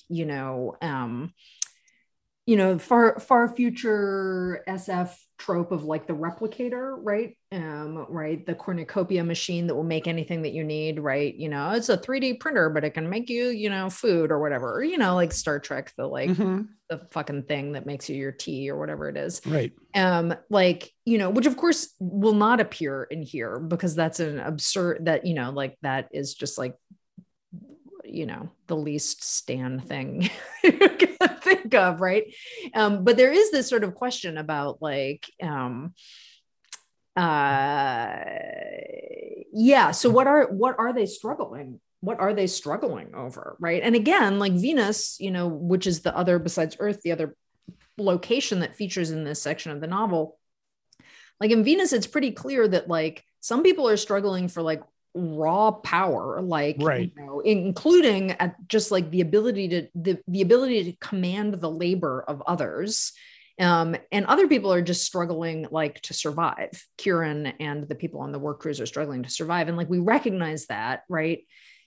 far future SF trope of like the replicator, right? Right. The cornucopia machine that will make anything that you need, right? It's a 3D printer, but it can make you, food or whatever, or, like Star Trek, the like the fucking thing that makes you your tea or whatever it is. Right. Like, which of course will not appear in here because that's an absurd, that, like that is just like, the least Stan thing you can think of, right? But there is this sort of question about, like, so what are they struggling? What are they struggling over, right? And again, like Venus, which is the other, besides Earth, the other location that features in this section of the novel, like in Venus, it's pretty clear that, like, some people are struggling for, like, raw power, like, right, including at just like the ability to command the labor of others, and other people are just struggling, like, to survive. Kieran and the people on the work crews are struggling to survive, and like we recognize that, right?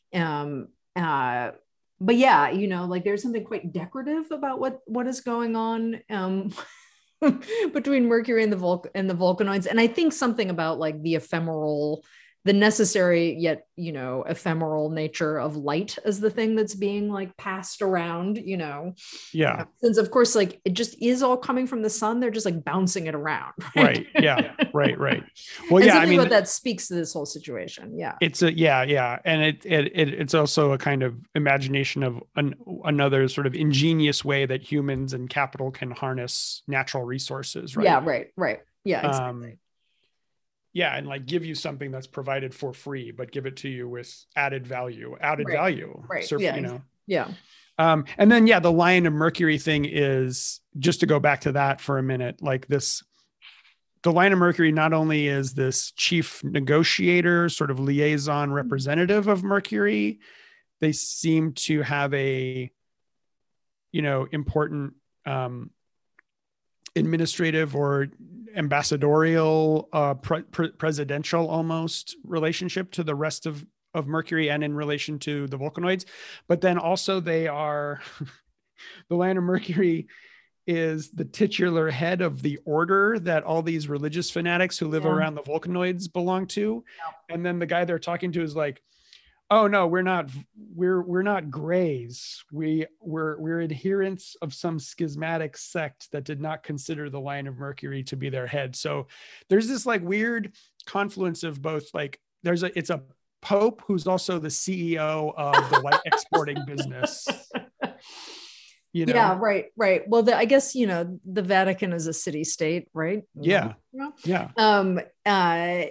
But yeah, like there's something quite decorative about what is going on between Mercury and the Vulcanoids, and I think something about, like, the ephemeral, the necessary yet, ephemeral nature of light as the thing that's being, like, passed around, Yeah. Since, of course, like, it just is all coming from the sun. They're just, like, bouncing it around. Right. Yeah. Right. Well, yeah, I mean, what that speaks to this whole situation. Yeah. It's and it's also a kind of imagination of another sort of ingenious way that humans and capital can harness natural resources. Right. Yeah. Right. Yeah. Exactly. Yeah, and like give you something that's provided for free, but give it to you with added value. Right. So, Yeah. And then, the Lion of Mercury thing is, just to go back to that for a minute, like this, the Lion of Mercury not only is this chief negotiator, sort of liaison representative of Mercury, they seem to have a, important, administrative or ambassadorial, presidential almost relationship to the rest of Mercury and in relation to the Vulcanoids. But then also they are, the Lion of Mercury is the titular head of the order that all these religious fanatics who live around the Vulcanoids belong to. Yeah. And then the guy they're talking to is like, oh no, we're not Greys. We're adherents of some schismatic sect that did not consider the Lion of Mercury to be their head. So there's this like weird confluence of both, like it's a pope who's also the CEO of the light exporting business. Yeah, right. Well, I guess, the Vatican is a city state, right? Yeah. Yeah.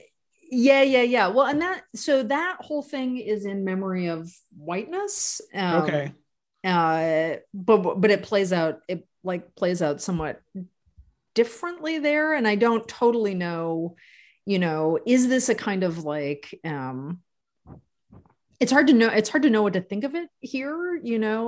Yeah. Well, and that whole thing is in memory of whiteness. Okay. But it plays out, somewhat differently there. And I don't totally know, is this a kind of like, it's hard to know what to think of it here,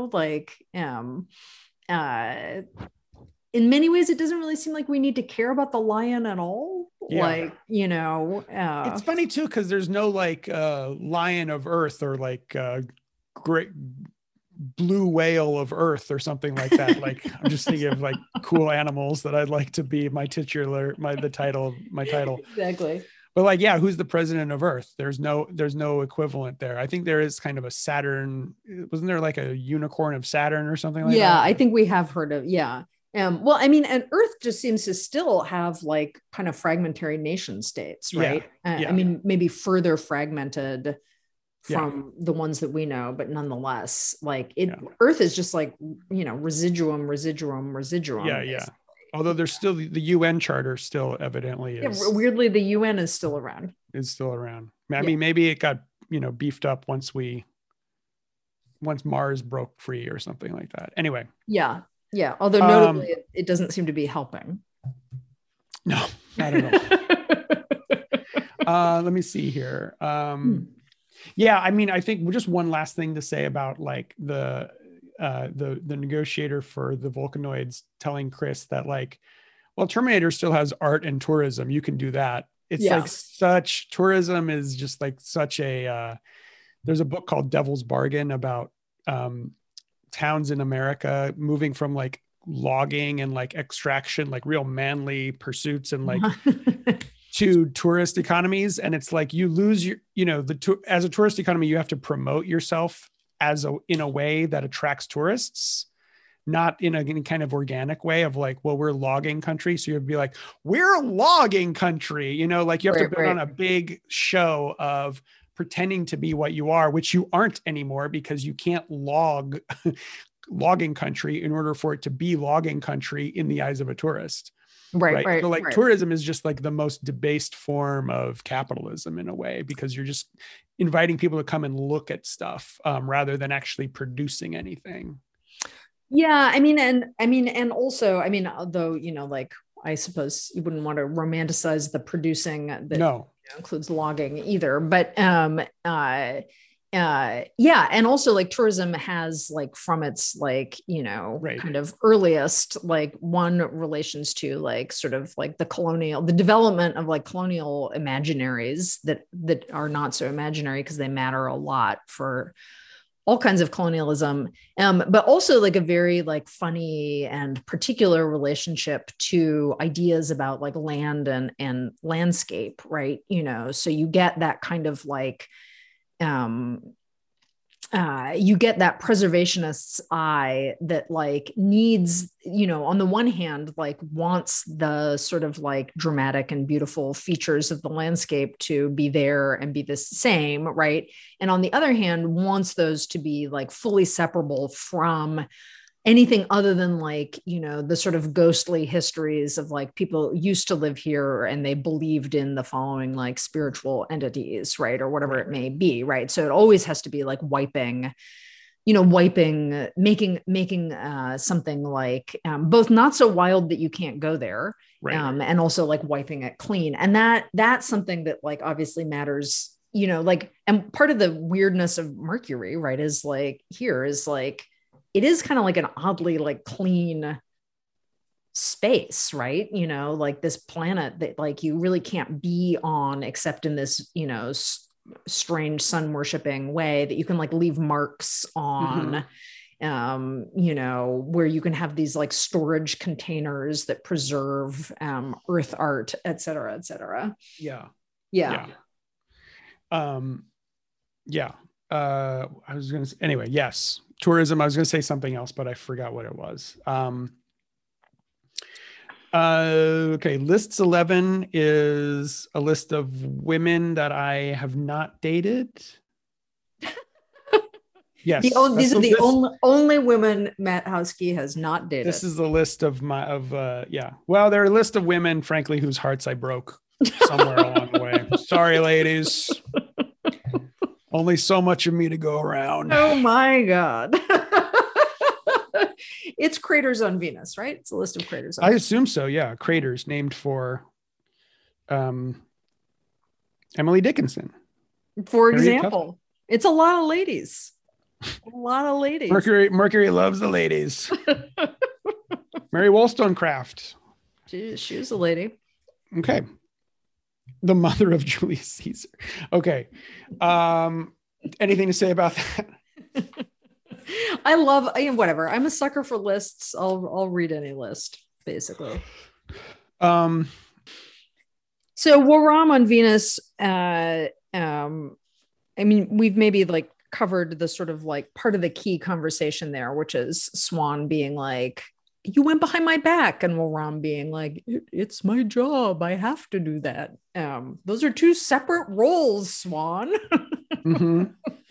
in many ways, it doesn't really seem like we need to care about the lion at all. Yeah. It's funny too, because there's no like lion of Earth or like great blue whale of Earth or something like that. Like I'm just thinking of like cool animals that I'd like to be my title. Exactly. But like, yeah, who's the president of Earth? There's no equivalent there. I think there is kind of a Saturn. Wasn't there like a unicorn of Saturn or something like that? Yeah, I think we have heard of, yeah. Well, I mean, and Earth just seems to still have like kind of fragmentary nation states, right? Yeah. I mean, maybe further fragmented from the ones that we know, but nonetheless, like Earth is just like, residuum. Yeah. Although there's still the UN charter still evidently is. Yeah, weirdly, the UN is still around. I mean, maybe it got, beefed up once Mars broke free or something like that. Anyway. Yeah. Although notably, it doesn't seem to be helping. No, not at all. Let me see here. Yeah, I mean, I think just one last thing to say about like the negotiator for the Vulcanoids telling Chris that like, well, Terminator still has art and tourism. You can do that. It's like tourism is just like such a, there's a book called Devil's Bargain about towns in America moving from like logging and like extraction, like real manly pursuits and like to tourist economies. And it's like you lose your, as a tourist economy, you have to promote yourself in a way that attracts tourists, not in a kind of organic way of like, well, we're logging country. So you'd be like, we're a logging country, like you have to put on a big show of pretending to be what you are, which you aren't anymore because you can't logging country in order for it to be logging country in the eyes of a tourist. Right. So like tourism is just like the most debased form of capitalism in a way, because you're just inviting people to come and look at stuff rather than actually producing anything. Yeah. And also, although, like, I suppose you wouldn't want to romanticize the producing that includes logging either, but and also like tourism has like from its like kind of earliest like one relations to like sort of like the development of like colonial imaginaries that are not so imaginary because they matter a lot for all kinds of colonialism, but also like a very like funny and particular relationship to ideas about like land and landscape, right? So you get that kind of like you get that preservationist's eye that like needs, on the one hand, like wants the sort of like dramatic and beautiful features of the landscape to be there and be the same, right? And on the other hand, wants those to be like fully separable from anything other than like, the sort of ghostly histories of like people used to live here and they believed in the following like spiritual entities, right? Or whatever it may be, right? So it always has to be like making something like both not so wild that you can't go there, and also like wiping it clean. And that's something that like obviously matters, like, and part of the weirdness of Mercury, right, is like here is like, it is kind of like an oddly like clean space, right? Like this planet that like you really can't be on except in this, strange sun worshiping way that you can like leave marks on, where you can have these like storage containers that preserve earth art, et cetera, et cetera. Yeah. I was going to say, anyway, yes. Tourism. I was going to say something else, but I forgot what it was. Okay. Lists 11 is a list of women that I have not dated. Yes. These are the only women Matt Houski has not dated. This is the list of well, they're a list of women, frankly, whose hearts I broke somewhere along the way. Sorry, ladies. Only so much of me to go around. Oh my God. It's craters on Venus, right? It's a list of craters on I Venus. assume so. Yeah. Craters named for Emily Dickinson. For Harriet example, Tubman. it's a lot of ladies. A lot of ladies. Mercury loves the ladies. Mary Wollstonecraft. She was a lady. Okay. The mother of Julius Caesar. Okay. Anything to say about that? I love, whatever. I'm a sucker for lists. I'll read any list, basically. So Waram on Venus, we've maybe like covered the sort of like part of the key conversation there, which is Swan being like, you went behind my back, and Waram being like, it's my job, I have to do that. Those are two separate roles, Swan. Mm-hmm.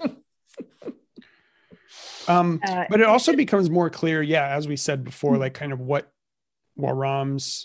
But it also becomes more clear, as we said before, like kind of what Waram's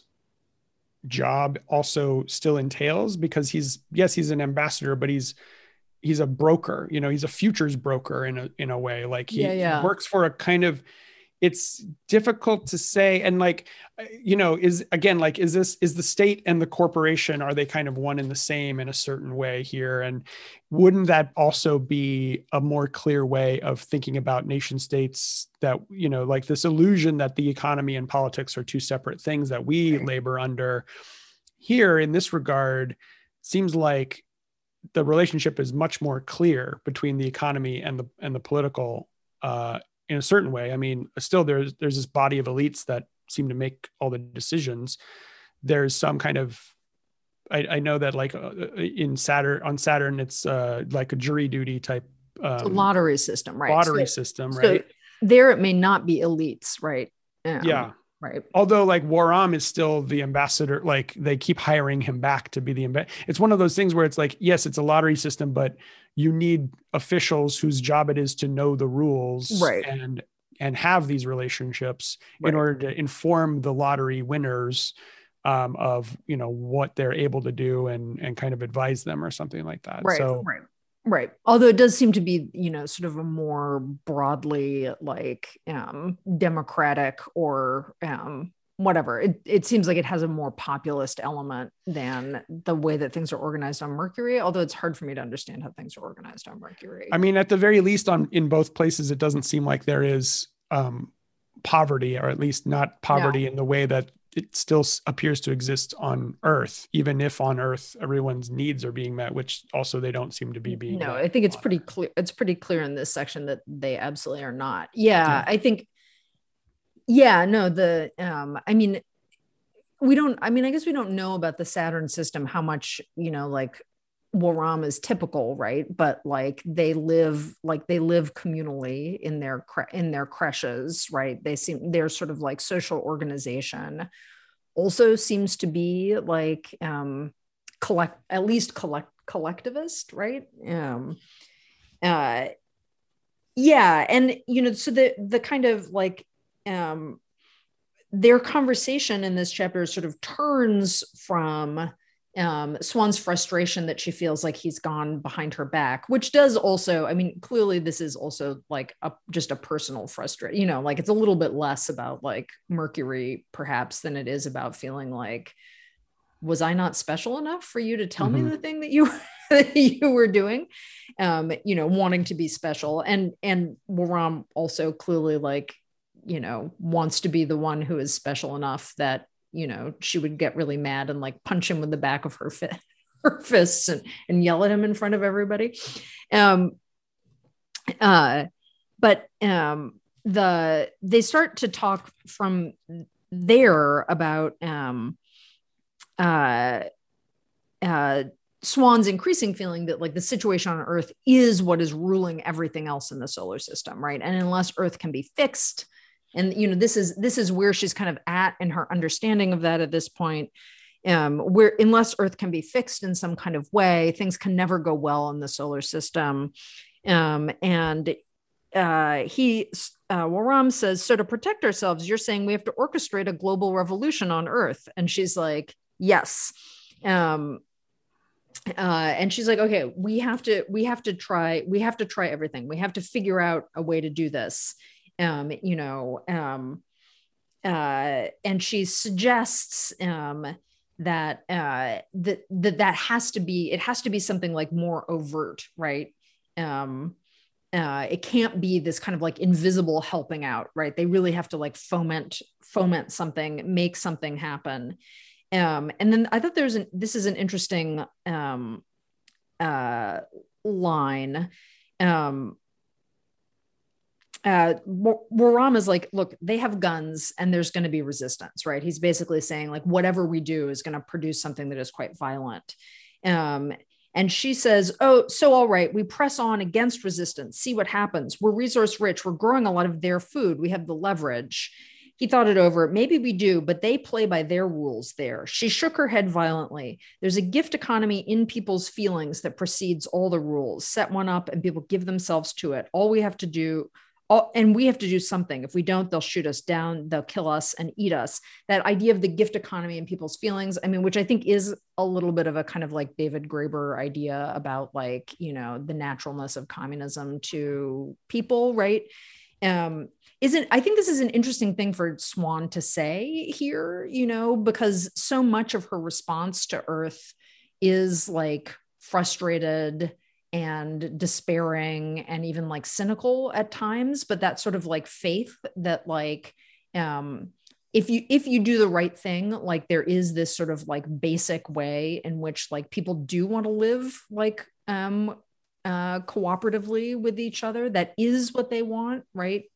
job also still entails, because he's an ambassador, but he's a broker, he's a futures broker in a way. Like he works for a kind of, it's difficult to say. And like, is the state and the corporation, are they kind of one and the same in a certain way here? And wouldn't that also be a more clear way of thinking about nation states, that, like this illusion that the economy and politics are two separate things that we labor under here? In this regard, seems like the relationship is much more clear between the economy and the political, in a certain way. I mean, still there's this body of elites that seem to make all the decisions. There's some kind of, I know that like on Saturn, it's like a jury duty type. It's a lottery system, right? Right. So there it may not be elites, right? Right. Although like Waram is still the ambassador, like they keep hiring him back to be the ambassador. It's one of those things where it's like, yes, it's a lottery system, but you need officials whose job it is to know the rules, right, and have these relationships in order to inform the lottery winners of, what they're able to do and kind of advise them or something like that. Right. So, Right. Although it does seem to be, sort of a more broadly like democratic or whatever. It seems like it has a more populist element than the way that things are organized on Mercury, although it's hard for me to understand how things are organized on Mercury. I mean, at the very least, in both places, it doesn't seem like there is poverty, or at least not poverty in the way that it still appears to exist on Earth, even if on Earth everyone's needs are being met, which also they don't seem to be being met. I think it's pretty clear. It's pretty clear in this section that they absolutely are not. I think. I guess we don't know about the Saturn system, how much, like Waram is typical, right? But like they live communally in their creches, right? Their sort of like social organization also seems to be like collectivist, right? And so the kind of like their conversation in this chapter sort of turns from Swan's frustration that she feels like he's gone behind her back, which does also, clearly this is also like just a personal frustration, like it's a little bit less about like Mercury perhaps than it is about feeling like, was I not special enough for you to tell me the thing that you were doing, wanting to be special. And Waram also clearly like, wants to be the one who is special enough that, she would get really mad and like punch him with the back of her fists and yell at him in front of everybody. But they start to talk from there about Swan's increasing feeling that like the situation on Earth is what is ruling everything else in the solar system, right? And unless Earth can be fixed, and this is where she's kind of at in her understanding of that at this point, where unless Earth can be fixed in some kind of way, things can never go well in the solar system. Waram says, so to protect ourselves, you're saying we have to orchestrate a global revolution on Earth? And she's like, yes. Um, and she's like, okay, we have to try everything. We have to figure out a way to do this. And she suggests that that has to be something like more overt, right? It can't be this kind of like invisible helping out, right? They really have to like foment something, make something happen. And then I thought this is an interesting line. Ram is like, look, they have guns and there's going to be resistance, right? He's basically saying like, whatever we do is going to produce something that is quite violent. And she says, oh, so all right, we press on against resistance, see what happens. We're resource rich. We're growing a lot of their food. We have the leverage. He thought it over. Maybe we do, but they play by their rules there. She shook her head violently. There's a gift economy in people's feelings that precedes all the rules. Set one up and people give themselves to it. All we have to do, and we have to do something. If we don't, they'll shoot us down, they'll kill us and eat us. That idea of the gift economy in people's feelings, I mean, which I think is a little bit of a kind of like David Graeber idea about like, you know, the naturalness of communism to people, right? I think this is an interesting thing for Swan to say here, you know, because so much of her response to Earth is like frustrated and despairing and even like cynical at times, but that sort of like faith that like, if you do the right thing, like there is this sort of like basic way in which like people do want to live like cooperatively with each other. That is what they want, right?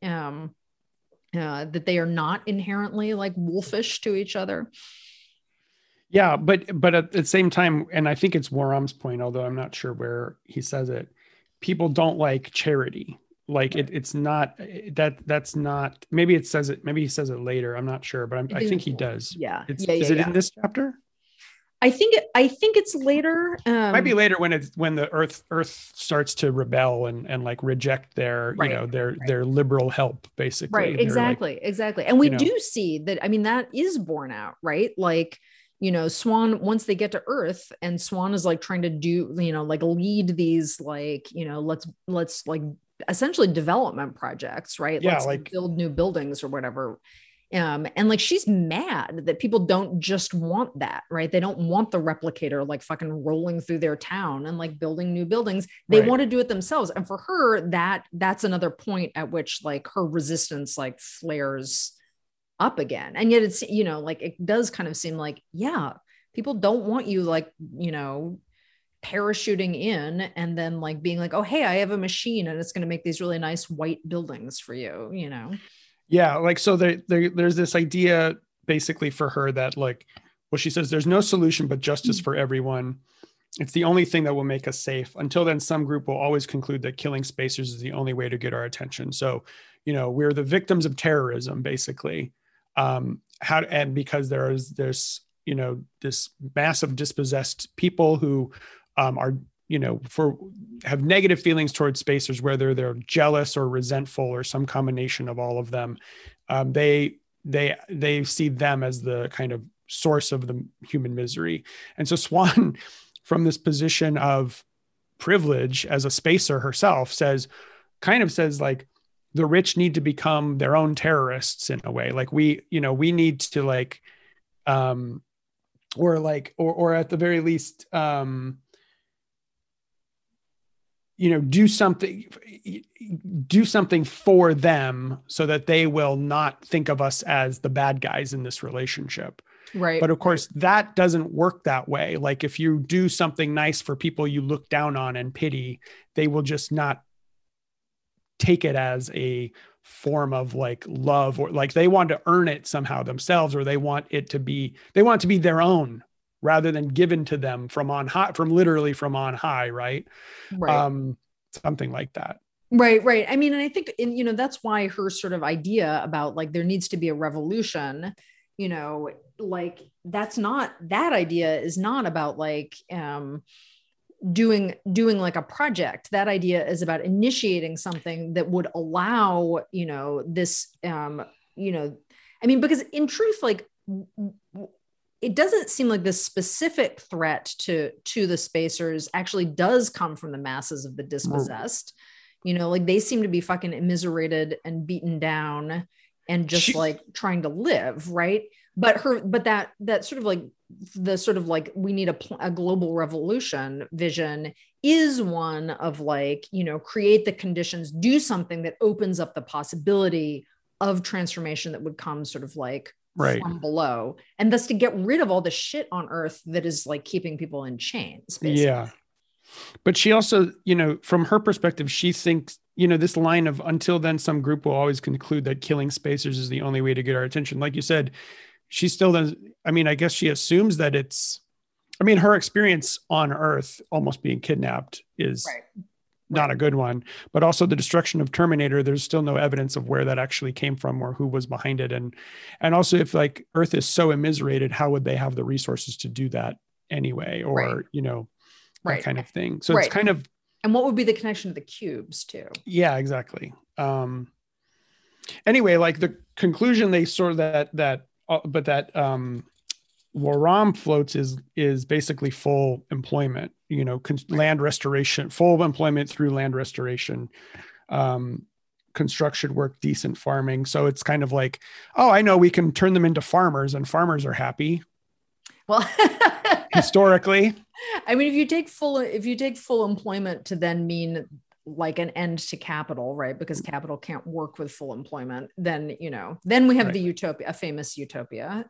That they are not inherently like wolfish to each other. Yeah, but at the same time, and I think it's Waram's point, although I'm not sure where he says it, people don't like charity. Like it's not that's not, maybe he says it later. I'm not sure, but I think he does. Yeah. Is it in this chapter? I think it's later. Might be later when the Earth starts to rebel and like reject their, you know, their liberal help, basically. Right. Exactly. And we do see that. I mean, that is borne out, right? Like, you know, Swan, once they get to Earth and Swan is like trying to do, you know, like lead these, like, you know, let's like essentially development projects, right? Yeah, let's like build new buildings or whatever. And like, she's mad that people don't just want that, right? They don't want the replicator, like fucking rolling through their town and like building new buildings. They want to do it themselves. And for her, that's another point at which like her resistance like flares up again. And yet it's, you know, like it does kind of seem like, yeah, people don't want you like, you know, parachuting in and then like being like, oh, hey, I have a machine and it's going to make these really nice white buildings for you, you know? Yeah. Like, so there's this idea basically for her that like, well, she says there's no solution but justice for everyone. It's the only thing that will make us safe. Until then, some group will always conclude that killing spacers is the only way to get our attention. So, you know, we're the victims of terrorism, basically. And because there's, you know, this massive dispossessed people who are, you know, have negative feelings towards spacers, whether they're jealous or resentful or some combination of all of them. They see them as the kind of source of the human misery. And so Swan, from this position of privilege as a spacer herself, says like, the rich need to become their own terrorists in a way. Like we need to like, or at the very least, you know, do something for them so that they will not think of us as the bad guys in this relationship. Right. But of course that doesn't work that way. Like if you do something nice for people you look down on and pity, they will just not take it as a form of like love, or like they want to earn it somehow themselves, or they want it to be their own rather than given to them from on high, literally from on high. Right. Something like that. Right. I mean, and I think, you know, that's why her sort of idea about like, there needs to be a revolution, you know, like that idea is not about like, doing like a project. That idea is about initiating something that would allow, you know, this, you know, I mean, because in truth, like it doesn't seem like this specific threat to the spacers actually does come from the masses of the dispossessed. Like they seem to be fucking immiserated and beaten down and just like trying to live, right? But that sort of like the sort of like we need a global revolution vision is one of like, create the conditions, do something that opens up the possibility of transformation that would come sort of like from below, and thus to get rid of all the shit on Earth that is like keeping people in chains, basically. Yeah. But she also, from her perspective, she thinks, this line of until then, some group will always conclude that killing spacers is the only way to get our attention. Like you said, she still does. I mean, I guess she assumes that her experience on Earth almost being kidnapped is not a good one, but also the destruction of Terminator. There's still no evidence of where that actually came from or who was behind it. And also if like Earth is so immiserated, how would they have the resources to do that anyway? Or, that kind of thing. So it's kind of, and what would be the connection to the cubes too? Yeah, exactly. Anyway, like the conclusion they sort of that Waram floats is basically full employment, land restoration, full employment through land restoration, construction work, decent farming. So it's kind of like, oh, I know we can turn them into farmers and farmers are happy. Well, historically, I mean, if you take full employment to then mean like an end to capital, right? Because capital can't work with full employment, then, then we have the utopia, a famous utopia.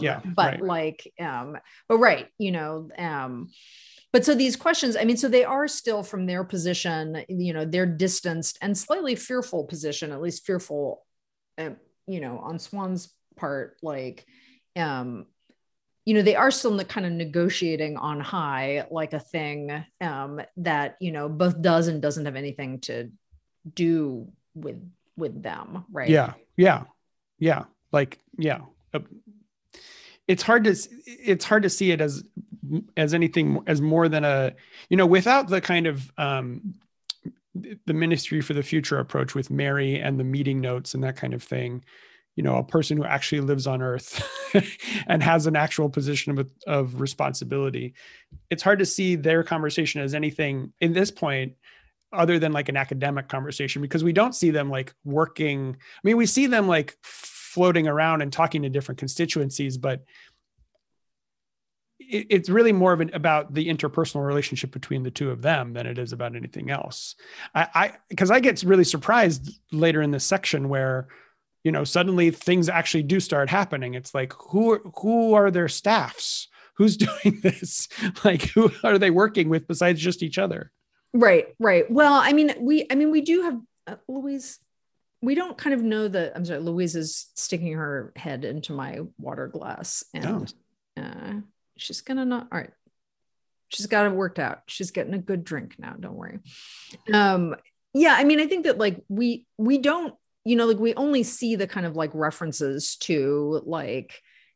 But so these questions, I mean, so they are still from their position, their distanced and slightly fearful position, at least fearful, on Swan's part, like, they are still kind of negotiating on high, like a thing that, both does and doesn't have anything to do with them. Right. Yeah. Like, yeah. It's hard to see it as anything, as more than a, without the kind of, the Ministry for the Future approach with Mary and the meeting notes and that kind of thing. A person who actually lives on Earth and has an actual position of responsibility. It's hard to see their conversation as anything in this point other than like an academic conversation, because we don't see them like working. I mean, we see them like floating around and talking to different constituencies, but it's really more about the interpersonal relationship between the two of them than it is about anything else. Because I get really surprised later in this section where, suddenly things actually do start happening. It's like, who are their staffs? Who's doing this? Like, who are they working with besides just each other? Right. Well, we do have Louise. We don't kind of know that. I'm sorry, Louise is sticking her head into my water glass and she's going to not. All right. She's got it worked out. She's getting a good drink now. Don't worry. Yeah. I mean, I think that like we don't, like we only see the kind of like references to like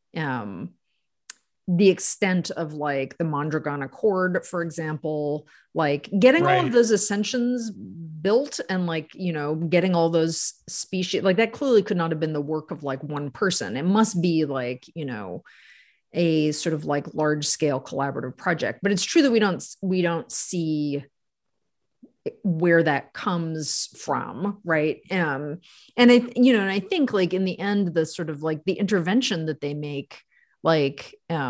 the extent of like the Mondragon Accord, for example, like getting all of those ascensions built and like, getting all those species, like that clearly could not have been the work of like one person. It must be like, a sort of like large scale collaborative project. But it's true that we don't see where that comes from, right? And I think like in the end, the sort of like the intervention that they make, like,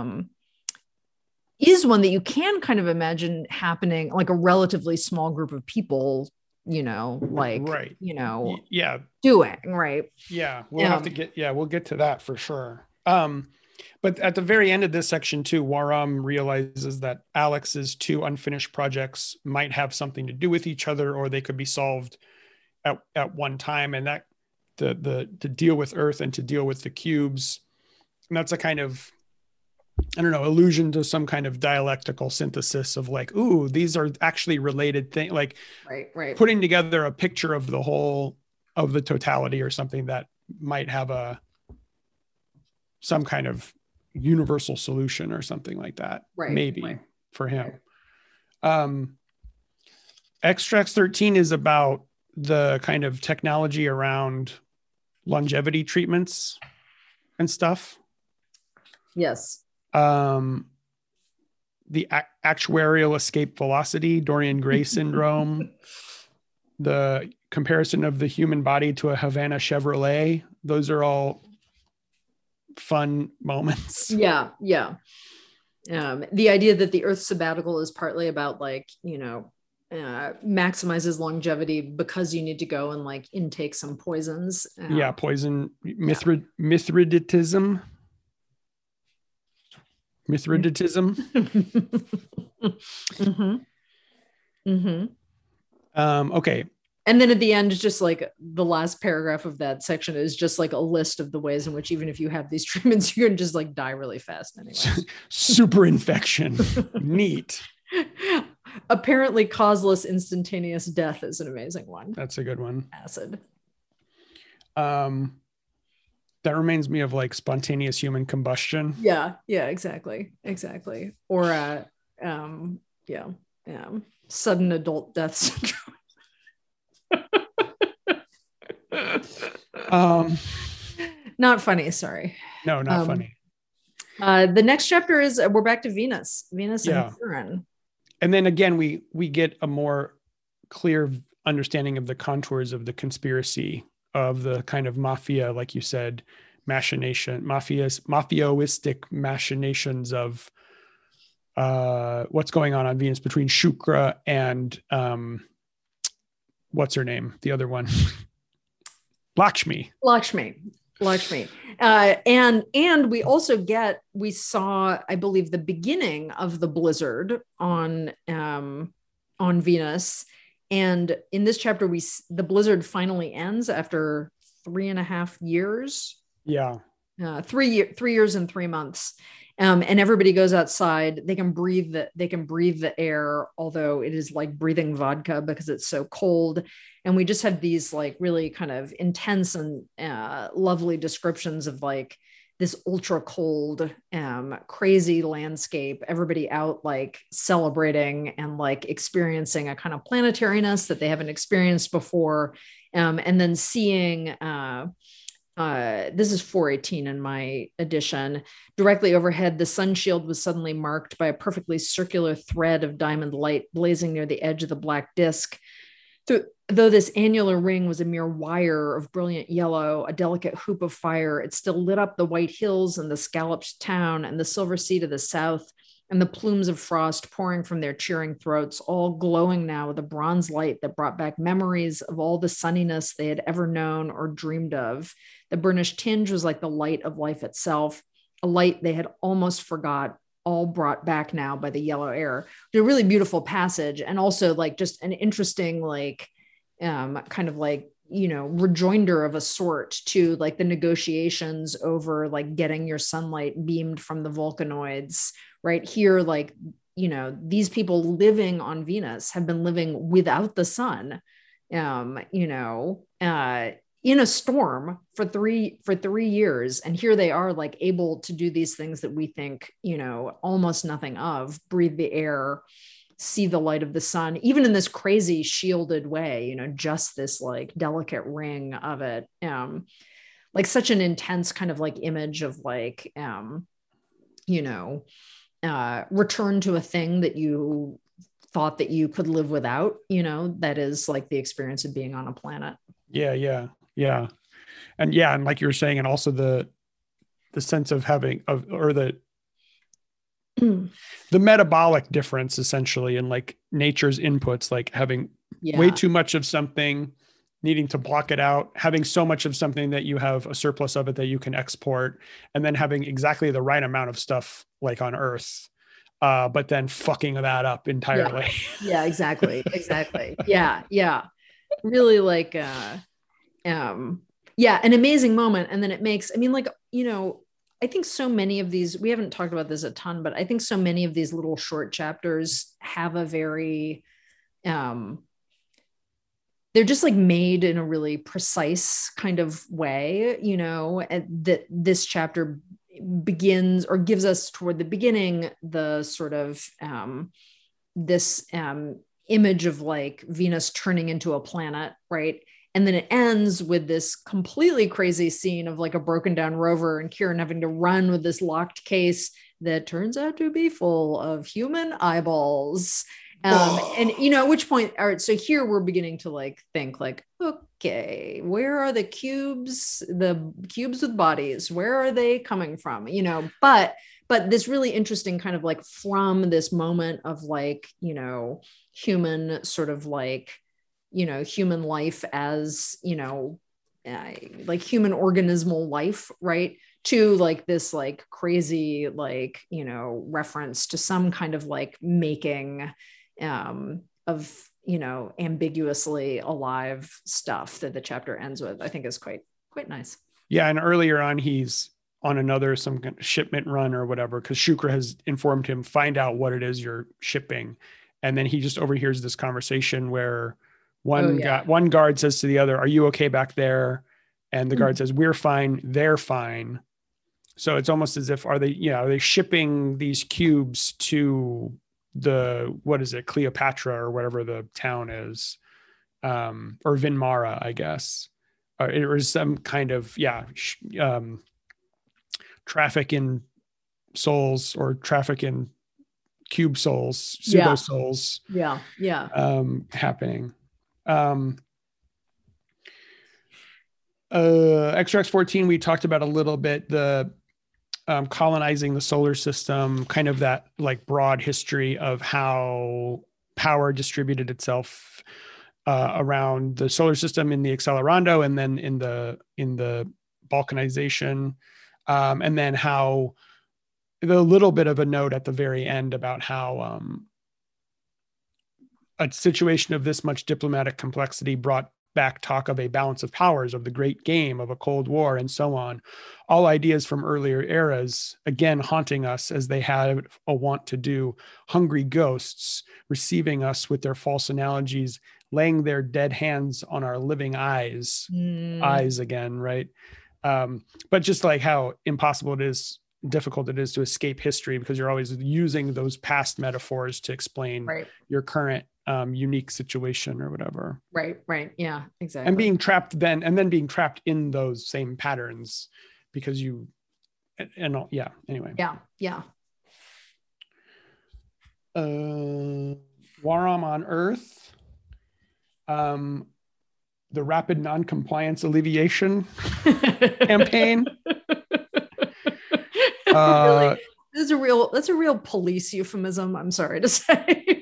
is one that you can kind of imagine happening, like a relatively small group of people, like, doing, right? Yeah, we'll have to we'll get to that for sure. But at the very end of this section too, Waram realizes that Alex's two unfinished projects might have something to do with each other, or they could be solved at one time. And that to deal with Earth and to deal with the cubes, and that's a kind of, I don't know, allusion to some kind of dialectical synthesis of like, ooh, these are actually related things, like putting together a picture of the whole of the totality or something that might have some kind of universal solution or something like that, for him. Extracts 13 is about the kind of technology around longevity treatments and stuff. Yes. Um, the actuarial escape velocity, Dorian Gray syndrome, the comparison of the human body to a Havana Chevrolet. Those are all fun moments. Yeah. Yeah. The idea that the Earth sabbatical is partly about like, you know, maximizes longevity because you need to go and like intake some poisons. Yeah. Poison, Mithridatism. Mm-hmm. Mm-hmm. Okay. And then at the end, just like the last paragraph of that section is just like a list of the ways in which even if you have these treatments, you're going to just like die really fast anyway. Super infection. Neat. Apparently causeless instantaneous death is an amazing one. That's a good one. Acid. That reminds me of like spontaneous human combustion. Yeah, exactly. Or sudden adult death syndrome. Not funny, sorry. No, not funny. The next chapter is we're back to Venus and Chiron. And then again, we get a more clear understanding of the contours of the conspiracy, of the kind of mafia, like you said, mafioistic machinations of what's going on Venus between Shukra and what's her name? The other one. Lakshmi. And we saw, I believe, the beginning of the blizzard on Venus. And in this chapter, the blizzard finally ends after 3.5 years. Yeah. 3 years and 3 months. And everybody goes outside. They can breathe the air, although it is like breathing vodka because it's so cold. And we just have these like really kind of intense and lovely descriptions of like this ultra cold, crazy landscape, everybody out like celebrating and like experiencing a kind of planetariness that they haven't experienced before. And then seeing, this is 418 in my edition. Directly overhead, the sun shield was suddenly marked by a perfectly circular thread of diamond light blazing near the edge of the black disk. Though this annular ring was a mere wire of brilliant yellow, a delicate hoop of fire, it still lit up the white hills and the scalloped town and the silver sea to the south and the plumes of frost pouring from their cheering throats, all glowing now with a bronze light that brought back memories of all the sunniness they had ever known or dreamed of. The burnished tinge was like the light of life itself, a light they had almost forgot, all brought back now by the yellow air. A really beautiful passage, and also like just an interesting like kind of like, you know, rejoinder of a sort to like the negotiations over like getting your sunlight beamed from the volcanoids right here. Like, you know, these people living on Venus have been living without the sun, you know, in a storm for three years. And here they are like able to do these things that we think, you know, almost nothing of: breathe the air, see the light of the sun, even in this crazy shielded way, you know, just this like delicate ring of it. Like such an intense kind of like image of like, you know, return to a thing that you thought that you could live without, you know, that is like the experience of being on a planet. Yeah. And like you were saying, and also the sense of having the metabolic difference essentially in like nature's inputs, like having way too much of something, needing to block it out, having so much of something that you have a surplus of it that you can export, and then having exactly the right amount of stuff like on Earth, but then fucking that up entirely. Yeah, exactly. Yeah. Really like, an amazing moment. And then it makes, I mean, like, you know, I think so many of these, we haven't talked about this a ton, but I think so many of these little short chapters have a very, they're just like made in a really precise kind of way, you know, that this chapter begins or gives us toward the beginning, the sort of, this image of like Venus turning into a planet, right? And then it ends with this completely crazy scene of like a broken down rover and Chiron having to run with this locked case that turns out to be full of human eyeballs. And at which point, all right, so here we're beginning to like think like, okay, where are the cubes with bodies? Where are they coming from? But this really interesting kind of like from this moment of like, human sort of like, human life as, like human organismal life, right? To like this like crazy, like, reference to some kind of like making of, ambiguously alive stuff that the chapter ends with, I think is quite nice. Yeah. And earlier on, he's on some kind of shipment run or whatever, because Shukra has informed him, find out what it is you're shipping. And then he just overhears this conversation where one guard says to the other, "Are you okay back there?" And the guard says, "We're fine. They're fine." So it's almost as if, are they shipping these cubes to Cleopatra or whatever the town is, or Vinmara, I guess, or some kind of, traffic in souls or traffic in cube souls, pseudo souls. Happening. Extra 14, we talked about a little bit, the colonizing the solar system, kind of that like broad history of how power distributed itself around the solar system in the Accelerando, and then in the balkanization, and then how the little bit of a note at the very end about how a situation of this much diplomatic complexity brought back talk of a balance of powers, of the great game, of a Cold War, and so on. All ideas from earlier eras, again, haunting us as they had a want to do, hungry ghosts receiving us with their false analogies, laying their dead hands on our living eyes again, right? But just like how difficult it is to escape history, because you're always using those past metaphors to explain your current unique situation or whatever. Right. Yeah, exactly. And being trapped being trapped in those same patterns because anyway. Yeah. Waram on Earth. The rapid non-compliance alleviation campaign. Really, that's a real police euphemism, I'm sorry to say.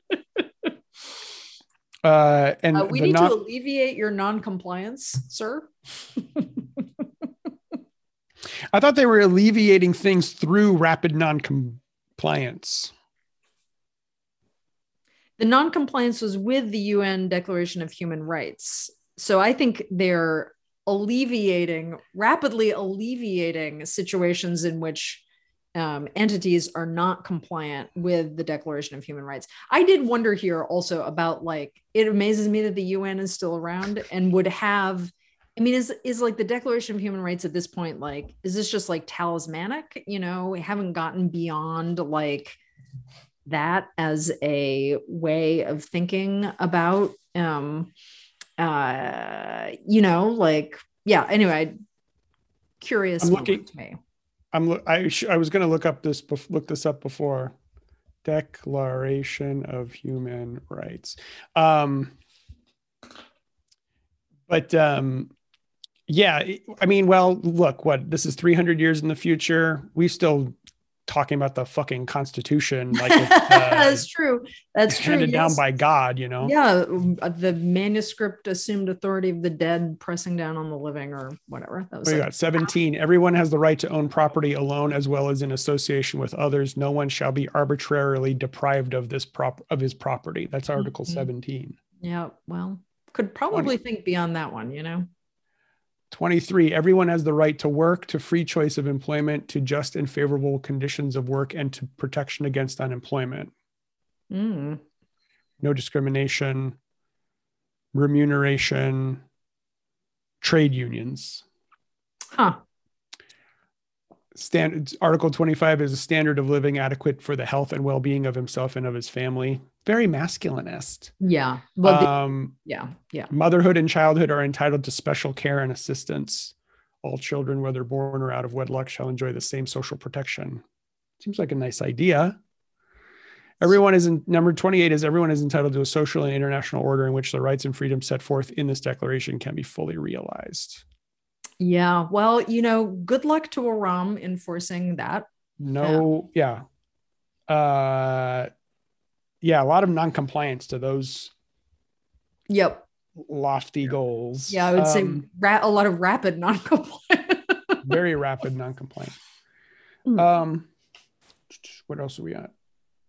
And we need to alleviate your non-compliance, sir. I thought they were alleviating things through rapid non-compliance. The non-compliance was with the UN Declaration of Human Rights. So I think they're rapidly alleviating situations in which entities are not compliant with the Declaration of Human Rights. I did wonder here also about, like, it amazes me that the UN is still around and would have, I mean, is like the Declaration of Human Rights at this point, like, is this just like talismanic? We haven't gotten beyond like that as a way of thinking about, anyway, curious to me. I was going to look this up before. Declaration of Human Rights. This is 300 years in the future. We still talking about the fucking Constitution, like that's true. Handed down by God, Yeah, the manuscript assumed authority of the dead pressing down on the living, or whatever. That was. We got 17. Everyone has the right to own property alone, as well as in association with others. No one shall be arbitrarily deprived of his property. That's Article 17. Yeah, well, could probably think beyond that one, 23, everyone has the right to work, to free choice of employment, to just and favorable conditions of work, and to protection against unemployment. No discrimination, remuneration, trade unions. Article 25 is a standard of living adequate for the health and well-being of himself and of his family. Very masculinist. Yeah. Motherhood and childhood are entitled to special care and assistance. All children, whether born or out of wedlock, shall enjoy the same social protection. Seems like a nice idea. Number 28 is everyone is entitled to a social and international order in which the rights and freedoms set forth in this declaration can be fully realized. Yeah. Well, good luck to Aram enforcing that. No. Yeah. A lot of non-compliance to those. Yep. Lofty goals. Yeah. I would say a lot of rapid non-compliance. Very rapid non-compliance. What else are we at?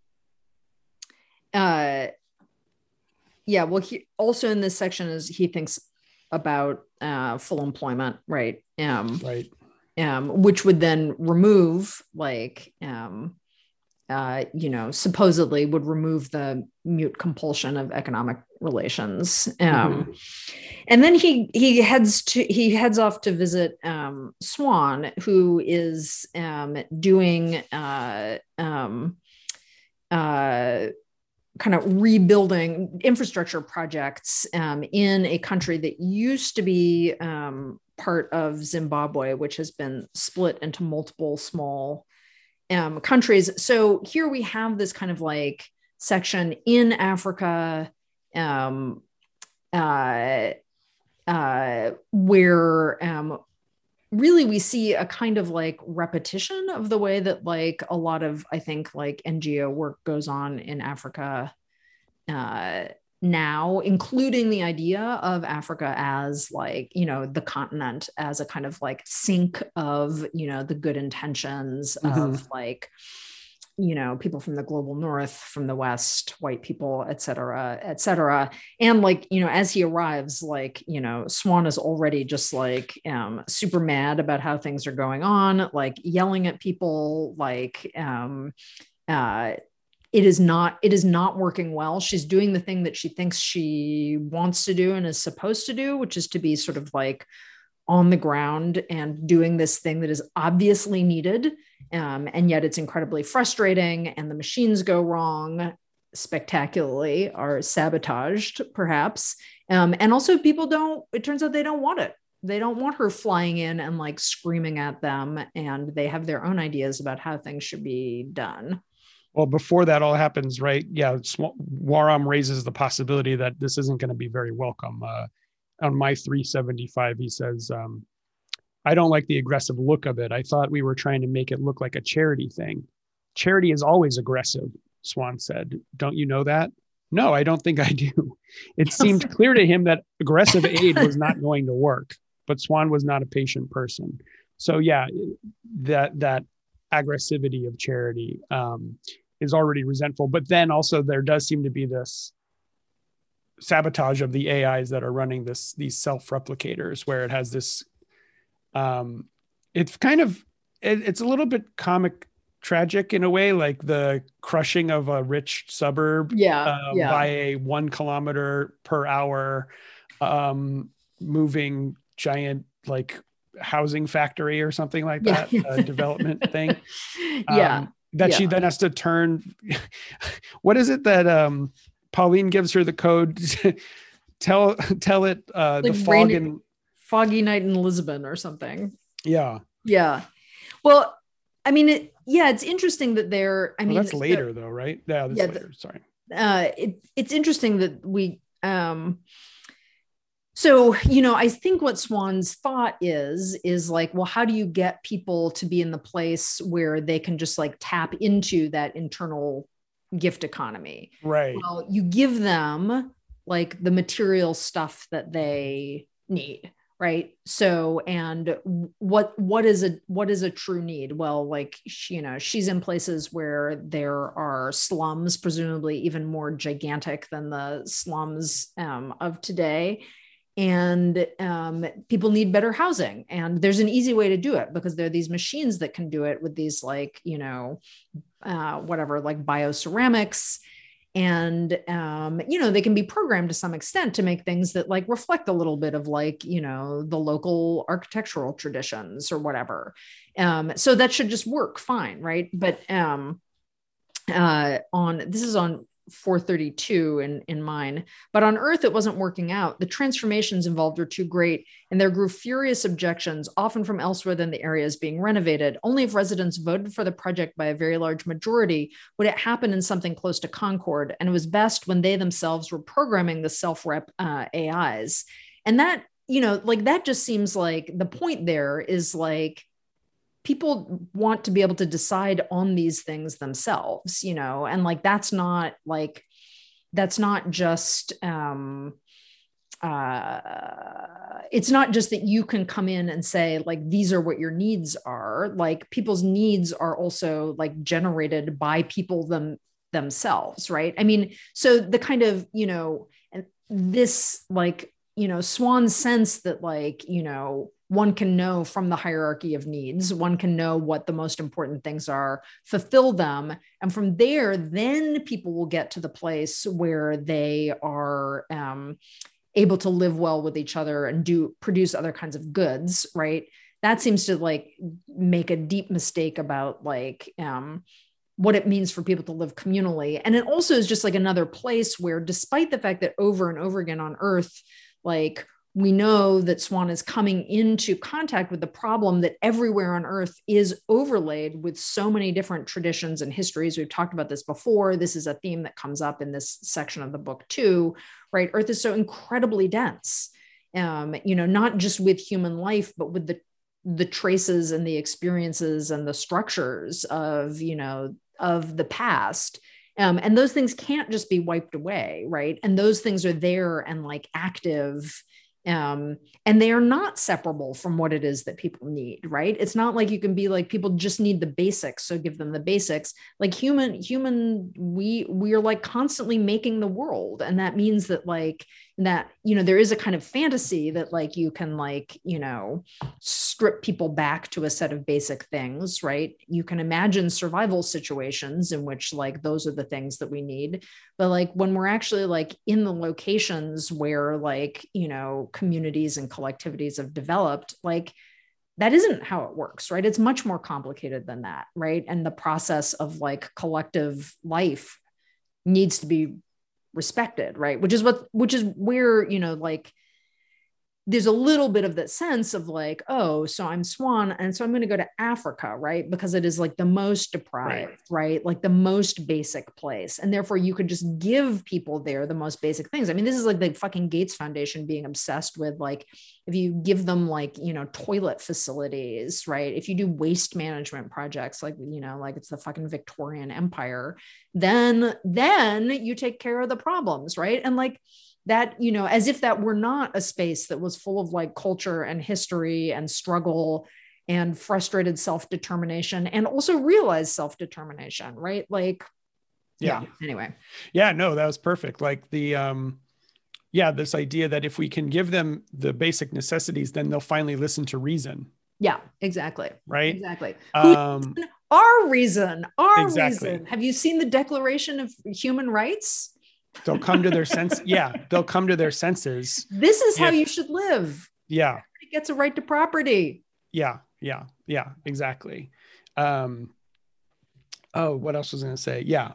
Well, he also in this section is he thinks about full employment, right? Which would then remove supposedly would remove the mute compulsion of economic relations. And then he heads off to visit Swan, who is doing kind of rebuilding infrastructure projects in a country that used to be part of Zimbabwe, which has been split into multiple small countries. So here we have this kind of like section in Africa where really we see a kind of like repetition of the way that like a lot of, I think, like NGO work goes on in Africa now, including the idea of Africa as like, the continent as a kind of like sink of, the good intentions of like, people from the global north, from the west, white people, et cetera, et cetera. And like, as he arrives, like, Swan is already just like super mad about how things are going on, like yelling at people, like it is not working well. She's doing the thing that she thinks she wants to do and is supposed to do, which is to be sort of like on the ground and doing this thing that is obviously needed. And yet it's incredibly frustrating, and the machines go wrong spectacularly, are sabotaged perhaps. And also it turns out they don't want it. They don't want her flying in and like screaming at them, and they have their own ideas about how things should be done. Well, before that all happens, right? Yeah, Waram raises the possibility that this isn't going to be very welcome. On my 375, he says, I don't like the aggressive look of it. I thought we were trying to make it look like a charity thing. Charity is always aggressive, Swan said. Don't you know that? No, I don't think I do. It seemed clear to him that aggressive aid was not going to work, but Swan was not a patient person. So yeah, that aggressivity of charity is already resentful. But then also there does seem to be this sabotage of the AIs that are running these self-replicators, where it has this it's kind of it's a little bit comic tragic in a way, like the crushing of a rich suburb by a 1 kilometer per hour moving giant like housing factory or something like that, development thing. She then has to turn. What is it that Pauline gives her the code? tell it like the fog foggy night in Lisbon or something. Yeah. Well, I mean, it's interesting that they're. I mean, that's later though, right? Yeah, that's later. Sorry. It's interesting that we. So, I think what Swan's thought is like, well, how do you get people to be in the place where they can just like tap into that internal gift economy? Right. Well, you give them like the material stuff that they need. Right. So, and what is a true need? Well, like, she's in places where there are slums, presumably even more gigantic than the slums of today. And people need better housing. And there's an easy way to do it because there are these machines that can do it with these like, whatever, like bioceramics. And, they can be programmed to some extent to make things that like reflect a little bit of like, the local architectural traditions or whatever. So that should just work fine. Right. But this is on 432 in mine. But on Earth, it wasn't working out. The transformations involved were too great, and there grew furious objections, often from elsewhere than the areas being renovated. Only if residents voted for the project by a very large majority would it happen in something close to Concord, and it was best when they themselves were programming the self-rep AIs. And that, like that just seems like the point there is like, people want to be able to decide on these things themselves, and like that's not just it's not just that you can come in and say like these are what your needs are. Like people's needs are also like generated by people themselves, right? I mean, so the kind of this like swan sense that like one can know from the hierarchy of needs, one can know what the most important things are, fulfill them. And from there, then people will get to the place where they are able to live well with each other and produce other kinds of goods, right? That seems to like make a deep mistake about like what it means for people to live communally. And it also is just like another place where, despite the fact that over and over again on Earth, like we know that Swan is coming into contact with the problem that everywhere on Earth is overlaid with so many different traditions and histories. We've talked about this before. This is a theme that comes up in this section of the book too, right? Earth is so incredibly dense, not just with human life, but with the traces and the experiences and the structures of the past. And those things can't just be wiped away, right? And those things are there and like active. And they are not separable from what it is that people need, right? It's not like you can be like, people just need the basics, so give them the basics. Like we are like constantly making the world. And that means that like that, there is a kind of fantasy that like you can like, strip people back to a set of basic things, right? You can imagine survival situations in which like those are the things that we need. But like when we're actually like in the locations where like, communities and collectivities have developed, like that isn't how it works, right? It's much more complicated than that, right? And the process of like collective life needs to be respected, right? Which is where, like there's a little bit of that sense of like, oh, so I'm Swan, and so I'm going to go to Africa, right? Because it is like the most deprived, right? Like the most basic place. And therefore you could just give people there the most basic things. I mean, this is like the fucking Gates Foundation being obsessed with like, if you give them like, toilet facilities, right? If you do waste management projects, like, like it's the fucking Victorian Empire, then you take care of the problems, right? And like, that, as if that were not a space that was full of like culture and history and struggle and frustrated self-determination and also realized self-determination, right? Like, yeah. Anyway. Yeah, no, that was perfect. Like the, this idea that if we can give them the basic necessities, then they'll finally listen to reason. Yeah, exactly. Right. Exactly. Our reason. Have you seen the Declaration of Human Rights? They'll come to their sense. Yeah. They'll come to their senses. This is how you should live. Yeah. Everybody gets a right to property. Yeah. Exactly. What else was I going to say? Yeah.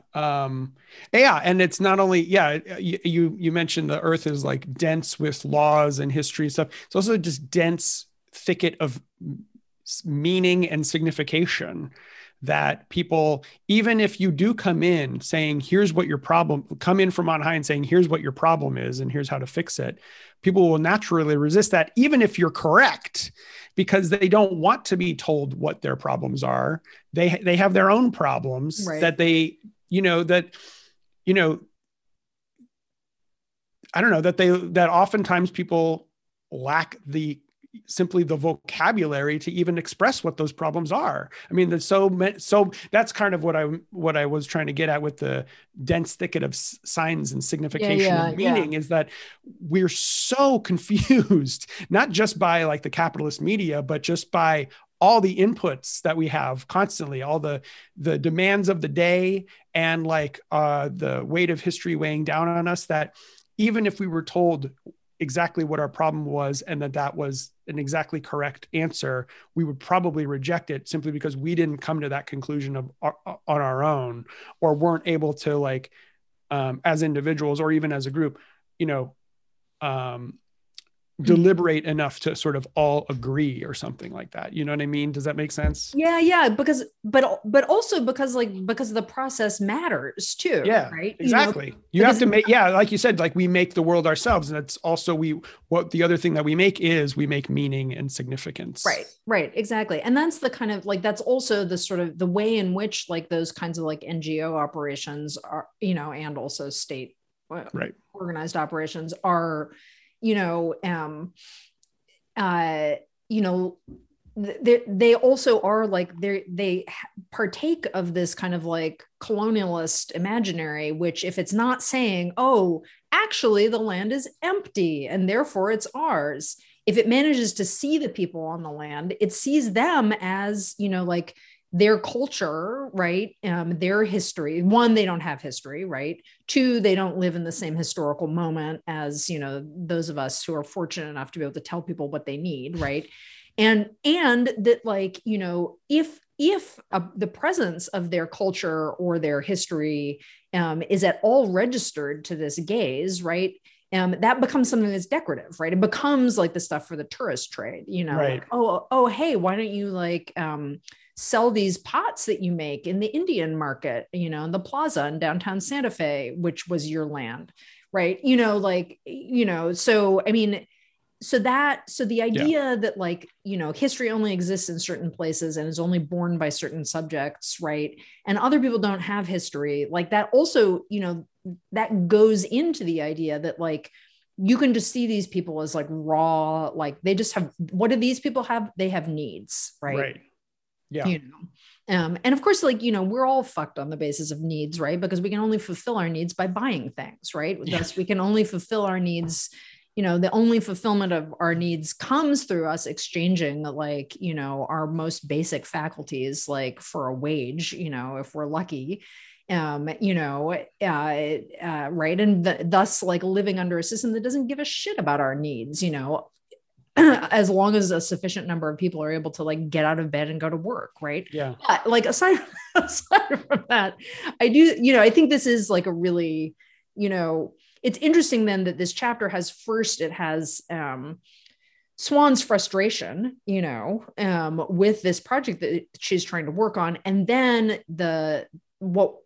And it's not only, you mentioned the Earth is like dense with laws and history and stuff. It's also just dense thicket of meaning and signification that people, even if you do come in saying, here's what your problem, come in from on high and saying, here's what your problem is, and here's how to fix it. People will naturally resist that, even if you're correct, because they don't want to be told what their problems are. They have their own problems, right? I don't know, that oftentimes people lack simply the vocabulary to even express what those problems are. I mean, so that's kind of what I was trying to get at with the dense thicket of signs and signification and meaning, is that we're so confused, not just by like the capitalist media, but just by all the inputs that we have constantly, all the demands of the day, and like the weight of history weighing down on us, that even if we were told exactly what our problem was and that was an exactly correct answer, we would probably reject it simply because we didn't come to that conclusion on our own, or weren't able to like as individuals or even as a group, you know, deliberate enough to sort of all agree or something like that. You know what I mean? Does that make sense? Yeah, but also because the process matters too. Yeah, right. exactly. You have to make, like you said, like we make the world ourselves. And it's also what the other thing that we make is we make meaning and significance. Right, exactly. And that's the kind of like, that's also the sort of the way in which like those kinds of like NGO operations are, and also state organized operations are, they also are like they partake of this kind of like colonialist imaginary, which if it's not saying, oh, actually the land is empty and therefore it's ours, if it manages to see the people on the land, it sees them as, like their culture, right? Their history. One, they don't have history, right? Two, they don't live in the same historical moment as, those of us who are fortunate enough to be able to tell people what they need, right? And that, like, if the presence of their culture or their history is at all registered to this gaze, right? That becomes something that's decorative, right? It becomes like the stuff for the tourist trade, Right. like, oh, hey, why don't you like sell these pots that you make in the Indian market, in the plaza in downtown Santa Fe, which was your land, right? So, I mean, so the idea that like, history only exists in certain places and is only borne by certain subjects, right? And other people don't have history, like that also, that goes into the idea that like, you can just see these people as like raw, like they just have, what do these people have? They have needs, right? Right. Yeah. And of course, like, we're all fucked on the basis of needs, right? Because we can only fulfill our needs by buying things, right? Thus, we can only fulfill our needs. The only fulfillment of our needs comes through us exchanging like, our most basic faculties, like for a wage, if we're lucky, right. And thus like living under a system that doesn't give a shit about our needs, as long as a sufficient number of people are able to like get out of bed and go to work. Right. Yeah. But like aside from that, I think this is like a really, it's interesting then that this chapter has Swan's frustration, with this project that she's trying to work on. And then what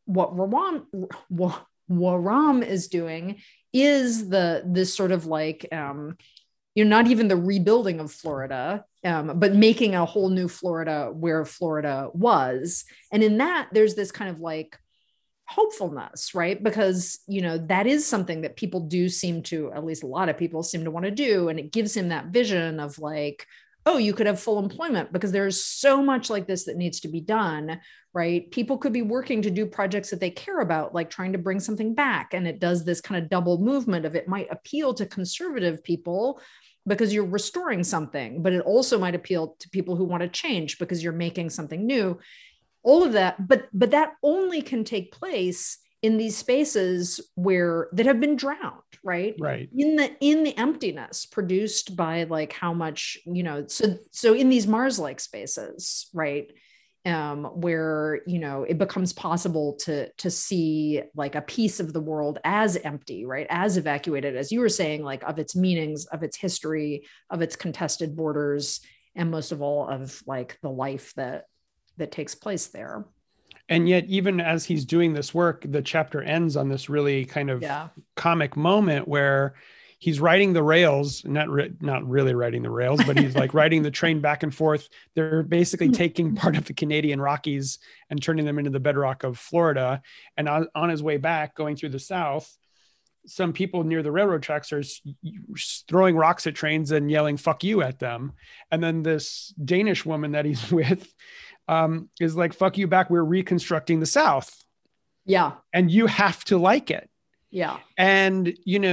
Waram is doing is this sort of like, not even the rebuilding of Florida, but making a whole new Florida where Florida was. And in that, there's this kind of like hopefulness, right? Because, that is something that people do seem to, at least a lot of people seem to want to do. And it gives him that vision of like, oh, you could have full employment because there's so much like this that needs to be done, right? People could be working to do projects that they care about, like trying to bring something back. And it does this kind of double movement of it might appeal to conservative people because you're restoring something, but it also might appeal to people who want to change because you're making something new. All of that, but that only can take place in these spaces that have been drowned, right? In the emptiness produced by like how much, so in these Mars-like spaces, right? Where, it becomes possible to see like a piece of the world as empty, right? As evacuated, as you were saying, like of its meanings, of its history, of its contested borders, and most of all of like the life that takes place there. And yet, even as he's doing this work, the chapter ends on this really kind of comic moment where he's riding the rails, not really riding the rails, but he's like riding the train back and forth. They're basically taking part of the Canadian Rockies and turning them into the bedrock of Florida. And on his way back, going through the South, some people near the railroad tracks are throwing rocks at trains and yelling, "Fuck you" at them. And then this Danish woman that he's with is like, "Fuck you back. We're reconstructing the South." Yeah. And you have to like it. Yeah. And,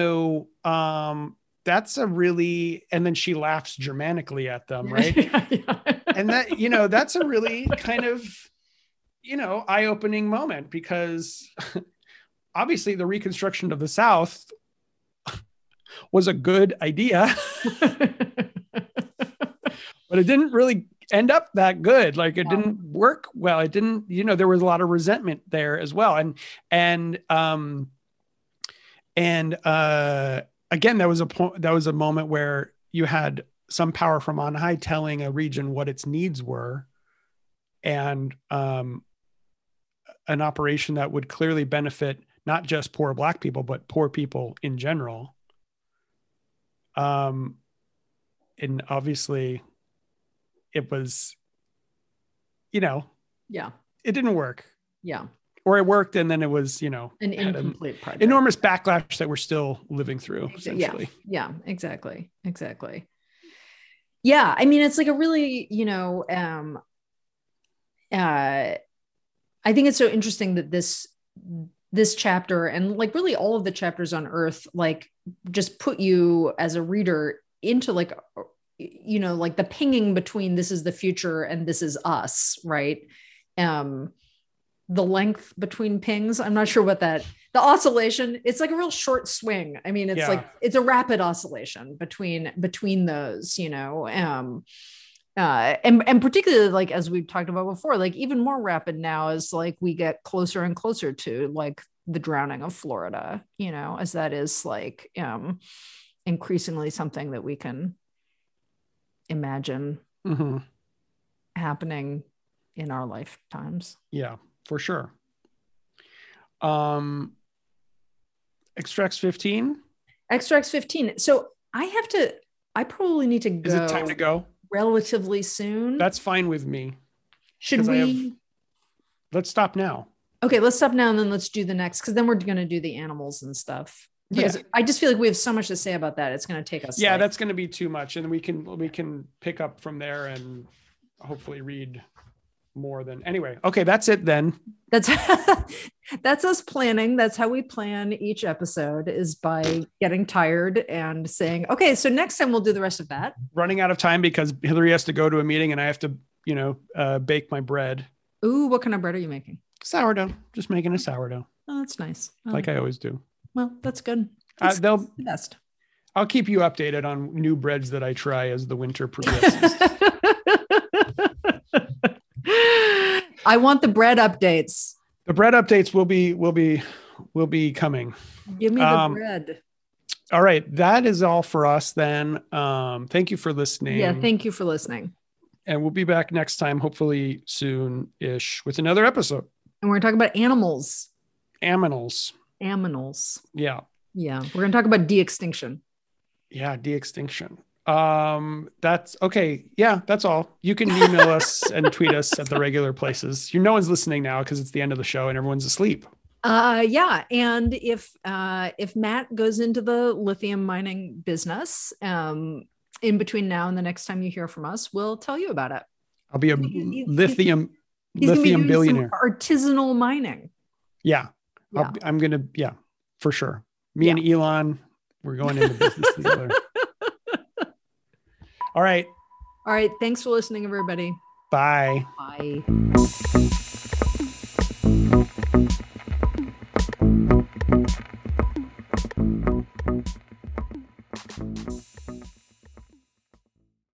that's a really, and then she laughs Germanically at them. Right. And that, that's a really kind of, eye-opening moment because obviously the reconstruction of the South was a good idea, but it didn't really end up that good. Like it didn't work well. It didn't, there was a lot of resentment there as well. And And again, that was a moment where you had some power from on high telling a region what its needs were, and an operation that would clearly benefit not just poor Black people, but poor people in general. And obviously it was, yeah, it didn't work. Yeah. Or it worked, and then it was, an incomplete project. Enormous backlash that we're still living through, essentially. Yeah, exactly. Yeah, I mean, it's like a really, I think it's so interesting that this chapter, and like really all of the chapters on Earth, like just put you as a reader into like, like the pinging between this is the future and this is us, right? The length between pings, I'm not sure what the oscillation, it's like a real short swing. I mean, it's like, it's a rapid oscillation between those, and particularly, like, as we've talked about before, like even more rapid now as like we get closer and closer to like the drowning of Florida, as that is like increasingly something that we can imagine happening in our lifetimes. Yeah, for sure. Extracts 15. So I probably need to go. Is it time to go? Relatively soon. That's fine with me. Should we? Let's stop now. Okay, let's stop now and then let's do the next, because then we're going to do the animals and stuff. Because I just feel like we have so much to say about that. It's going to take us. Yeah, that's going to be too much, and we can pick up from there and hopefully read more than anyway. Okay, that's it then. That's us planning. That's how we plan each episode, is by getting tired and saying, okay, so next time we'll do the rest of that. Running out of time because Hillary has to go to a meeting and I have to, bake my bread. Ooh, what kind of bread are you making? Sourdough. Just making a sourdough. Oh, that's nice. Like I always do. Well, that's good. That's the best. I'll keep you updated on new breads that I try as the winter progresses. I want the bread updates. The bread updates will be coming. Give me the bread. All right. That is all for us then. Thank you for listening. Yeah. Thank you for listening. And we'll be back next time, hopefully soon-ish, with another episode. And we're going to talk about animals. Aminals. Yeah. Yeah. We're going to talk about de-extinction. Yeah. De-extinction. That's okay. Yeah, that's all. You can email us and tweet us at the regular places. No one's listening now because it's the end of the show and everyone's asleep. Yeah. And if Matt goes into the lithium mining business, in between now and the next time you hear from us, we'll tell you about it. I'll be a lithium billionaire. Artisanal mining. Yeah. I'm going to, for sure. Me and Elon, we're going into business together. All right. Thanks for listening, everybody. Bye. Bye.